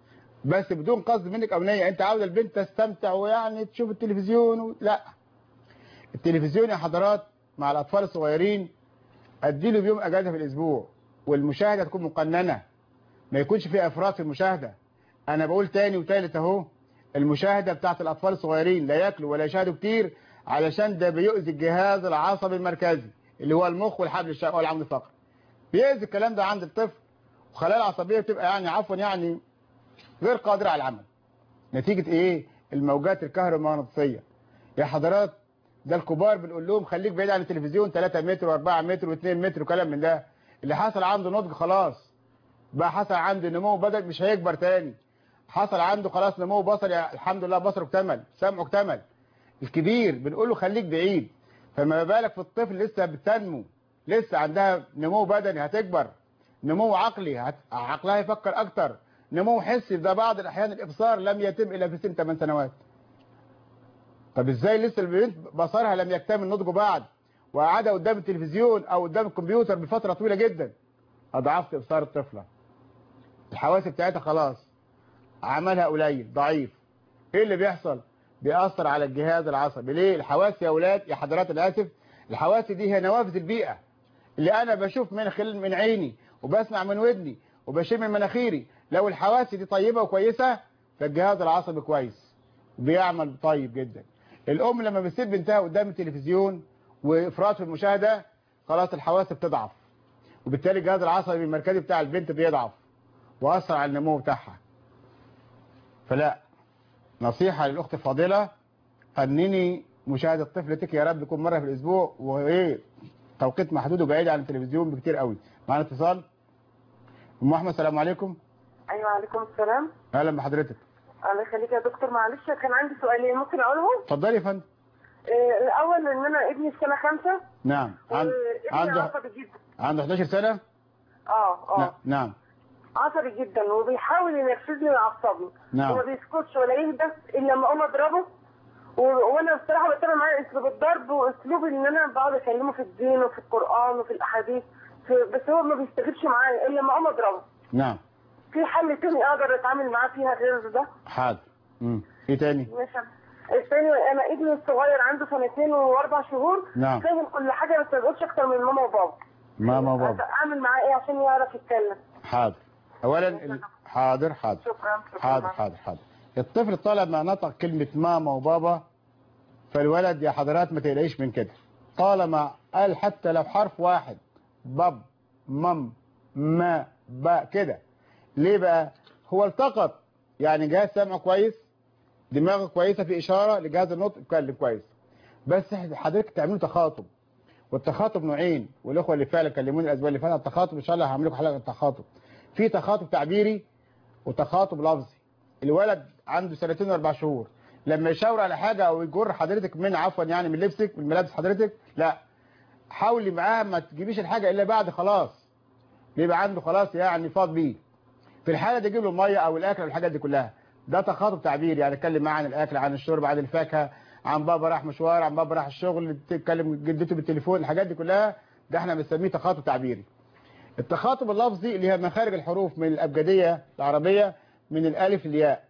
بس بدون قصد منك او نيه. انت عاوز البنت تستمتع ويعني تشوف التلفزيون لا، التلفزيون يا حضرات مع الاطفال الصغيرين اديله بيوم اجازه في الاسبوع، والمشاهده تكون مقننه، ما يكونش فيها افراط في المشاهده. انا بقول تاني وتالت اهو، المشاهده بتاعت الاطفال الصغيرين لا ياكلوا ولا يشاهدوا كتير، علشان ده بيؤذي الجهاز العصبي المركزي اللي هو المخ والحبل الشهوي والعمود الفقري. بيؤذي الكلام ده عند الطفل، وخلايا العصبيه بتبقى يعني عفوا يعني غير قادره على العمل. نتيجه ايه؟ الموجات الكهرومغناطيسيه. يا حضرات ده الكبار بنقول لهم خليك بعيد عن التلفزيون 3 متر و4 متر و2 متر وكلام من ده. اللي حصل عنده نضج خلاص بقى، حصل عنده نمو بدل مش هيكبر تاني، حصل عنده خلاص نمو بصري الحمد لله، بصره اكتمل، سمعه اكتمل. الكبير بنقول له خليك بعيد، فما بالك في الطفل لسه بتنمو، لسه عندها نمو بدني هتكبر، نمو عقلي عقلها يفكر اكتر، نمو حسي. ده بعض الاحيان الابصار لم يتم الا في سن 8 سنوات. طب ازاي لسه البنت بصرها لم يكتمل نضجه بعد، وقاعده قدام التلفزيون او قدام الكمبيوتر بفتره طويله جدا؟ اضعفت ابصار الطفله، الحواس بتاعتها خلاص عملها قليل ضعيف. ايه اللي بيحصل؟ بيأثر على الجهاز العصبي. ليه؟ الحواس يا اولاد يا حضرات انا اسف، الحواس دي هي نوافذ البيئه اللي انا بشوف من عيني وبسمع من ودني وبشم من مناخيري. لو الحواس دي طيبه وكويسه فالجهاز العصبي كويس بيعمل طيب جدا. الام لما بتسيب بنتها قدام التلفزيون وافراط في المشاهده خلاص الحواس بتضعف، وبالتالي الجهاز العصبي المركزي بتاع البنت بيضعف واثر على النمو بتاعها. فلا، نصيحه للاخت الفاضله، قنني مشاهده طفلتك يا رب يكون مره في الاسبوع، وايه توقيت محدود وبعيد عن التلفزيون بكتير قوي. معانا اتصال. ام احمد السلام عليكم. ايوه عليكم السلام. اهلا بحضرتك. الله يخليك يا دكتور، معلش كان عندي سؤالين ممكن اقولهم؟ اتفضلي يا فندم. الاول ان انا ابني في سنه 5. نعم. عنده عصبي جدا. عنده 11 سنه؟ نعم. عصبي جدا وبيحاول ينرفزني ويعصبني. نعم. وما بيسكتش ولا يهدى الا لما اقوم اضربه. وانا بصراحه بتابع معاه اسلوب الضرب واسلوب ان انا بقعد اكلمه في الدين وفي القران وفي الاحاديث، بس هو ما بيستجيبش معايا الا لما اقوم اضربه. نعم. في حل تاني اقدر اتعامل معاه فيها غير ده؟ حاضر. ايه تاني؟ ماشي. الثاني انا ابني الصغير عنده 2 سنين و4 شهور. نعم. فاهم كل حاجه بس ما بيقولش اكتر من ماما وبابا. ماما وبابا. اعمل معاه ايه عشان يعرف يتكلم؟ حاضر. اولا حاضر. شكرا. حاضر. الطفل طالما نطق كلمه ماما وبابا فالولد يا حضرات ما تقلقيش من كده، طالما قال حتى لو حرف واحد باب مم ما با كده. ليه بقى؟ هو التقط يعني جهاز سمعه كويس، دماغه كويسه في اشاره لجهاز النطق يتكلم كويس. بس حضرتك تعملوا تخاطب، والتخاطب نوعين، والاخوه اللي فعلا كلموني الاسبوع اللي فات التخاطب ان شاء الله هعمل لكم حلقه التخاطب. في تخاطب تعبيري وتخاطب لفظي. الولد عنده 2 و4 شهور لما يشاور على حاجه او يجر حضرتك من عفوا يعني من لبسك من ملابس حضرتك، لا حاولي معاه ما تجيبيش الحاجه الا بعد خلاص بيبقى عنده خلاص يعني فاض بيه. في الحاله دي يجيب له الميه او الاكل او الحاجات دي كلها. ده تخاطب تعبيري، يعني اتكلم معاه عن الاكل، عن الشرب، عن الفاكهه، عن بابا راح مشوار، عن بابا راح الشغل، تتكلم جدته بالتليفون، الحاجات دي كلها ده احنا بنسميه تخاطب تعبيري. التخاطب اللفظي اللي هي مخارج الحروف من الابجديه العربيه من الالف للياء،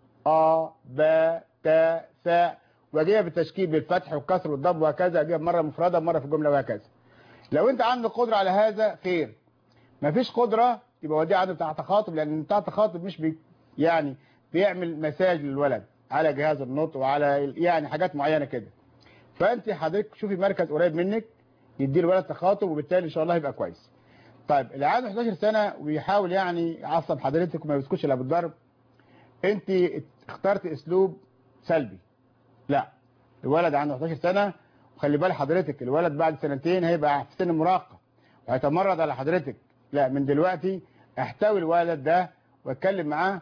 ب ت ث، واجيبها بالتشكيل بالفتح والكسر والضم وهكذا، اجيبها مره مفرده مره في الجمله وهكذا. لو انت عندك قدره على هذا خير، مفيش قدره يبقى وديه عنده بتاع تخاطب، لان بتاع تخاطب مش يعني بيعمل مساج للولد على جهاز النطق وعلى يعني حاجات معينه كده. فانت حضرتك شوفي مركز قريب منك يدي الولد تخاطب، وبالتالي ان شاء الله يبقى كويس. طيب اللي عنده 11 سنه ويحاول يعني يعصب حضرتك وما يسكتش الا بالضرب، انت اخترت اسلوب سلبي. لا، الولد عنده 11 سنه، وخلي بال حضرتك الولد بعد سنتين هيبقى في سن المراهقه وهيتمرد على حضرتك. لا، من دلوقتي احتوي الولد ده واتكلم معاه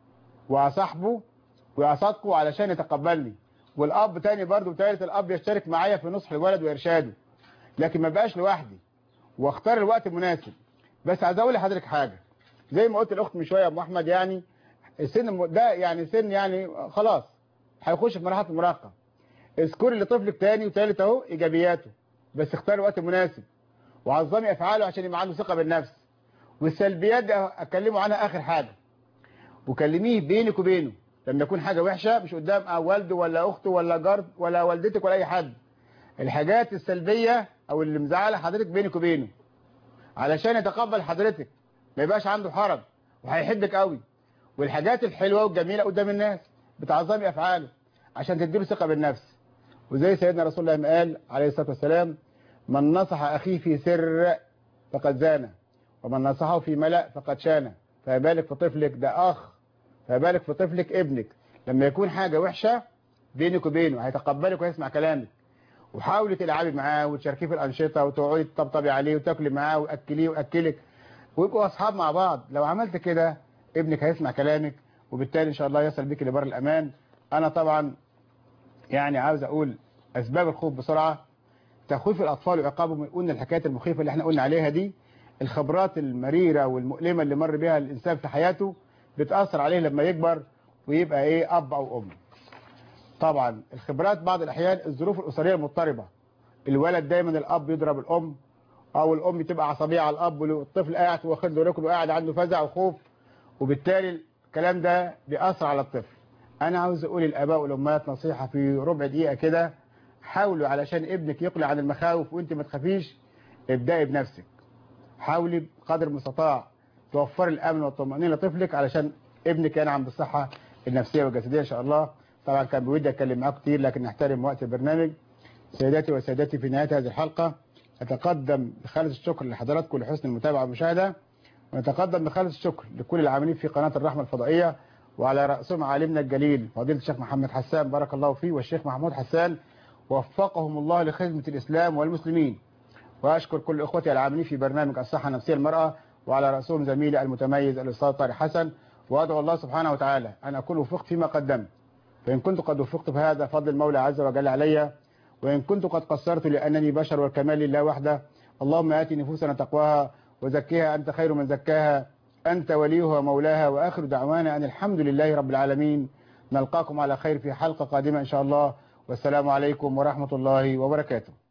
واصاحبه واصادقه علشان يتقبلني، والاب تاني برضه وتالت الاب يشترك معايا في نصح الولد وارشاده، لكن ما بقاش لوحدي، واختار الوقت المناسب. بس عايز اقول لحضرتك حاجه، زي ما قلت الاخت من شويه يا ام احمد، يعني السن ده يعني سن يعني خلاص هيخش في مرحله المراهقه. اذكري لطفلك تاني وتالت اهو ايجابياته، بس اختار الوقت المناسب وعظمي افعاله عشان يبقى عنده ثقه بالنفس. والسلبيات دي اكلمه عنها اخر حاجه، وكلميه بينك وبينه لما يكون حاجه وحشه، مش قدام والده ولا اخته ولا جار ولا والدتك ولا اي حد. الحاجات السلبيه او اللي مزعله حضرتك بينك وبينه علشان يتقبل حضرتك، ما يبقاش عنده حرج وهيحبك قوي. والحاجات الحلوه والجميله قدام الناس بتعظمي افعاله عشان تديله ثقه بالنفس. وزي سيدنا رسول الله ما قال عليه الصلاه والسلام: من نصح اخيه في سر فقد زانه، ومن نصحه في ملأ فقد شانه. فبالك في طفلك ده اخ، فبالك في طفلك ابنك لما يكون حاجه وحشه بينك وبينه هيتقبلك ويسمع كلامك. وحاولي تلعبي معاه وتشاركيه في الانشطه وتقعدي تطبطبي عليه وتاكلي معاه واكليه واكلك ويبقوا اصحاب مع بعض. لو عملت كده ابنك هيسمع كلامك، وبالتالي ان شاء الله يصل بيك لبر الامان. انا طبعا يعني عاوز اقول اسباب الخوف بسرعه: تخويف الاطفال وعقابهم. قلنا الحكايات المخيفه اللي احنا قلنا عليها دي، الخبرات المريره والمؤلمه اللي مر بها الانسان في حياته بتاثر عليه لما يكبر ويبقى ايه اب او ام. طبعا الخبرات بعض الاحيان الظروف الاسريه المضطربه، الولد دايما الاب يضرب الام او الام تبقى عصبيه على الاب والطفل قاعد واخد له ركن وقاعد عنده فزع وخوف، وبالتالي الكلام ده بيأثر على الطفل. انا عاوز اقول للاباء والامهات نصيحه في ربع دقيقه كده: حاولوا علشان ابنك يقلع عن المخاوف وانت ما تخافيش، ابدأي بنفسك. حاولي بقدر المستطاع توفري الامن والطمأنينه لطفلك علشان ابنك ينعم بالصحه النفسيه والجسديه ان شاء الله. طبعا كان بودي اتكلم معاكم كتير لكن نحترم وقت البرنامج. سيداتي وسادتي، في نهايه هذه الحلقه اتقدم بخالص الشكر لحضراتكم لحسن المتابعه والمشاهده، ونتقدم بخالص الشكر لكل العاملين في قناه الرحمه الفضائيه، وعلى راسهم عالمنا الجليل فضيله الشيخ محمد حسان بارك الله فيه، والشيخ محمود حسان وفقهم الله لخدمه الاسلام والمسلمين. واشكر كل اخوتي العاملين في برنامج الصحه النفسيه للمراه، وعلى راسهم زميلي المتميز الاستاذ طارق حسن. وادعو الله سبحانه وتعالى ان اكون وفقت فيما قدمت، فان كنت قد وفقت فهذا فضل المولى عز وجل علي، وان كنت قد قصرت لانني بشر والكمال لله وحده. اللهم آت نفوسنا تقواها وزكها انت خير من زكاها، انت وليها ومولاها. واخر دعوانا ان الحمد لله رب العالمين. نلقاكم على خير في حلقه قادمه ان شاء الله، والسلام عليكم ورحمه الله وبركاته.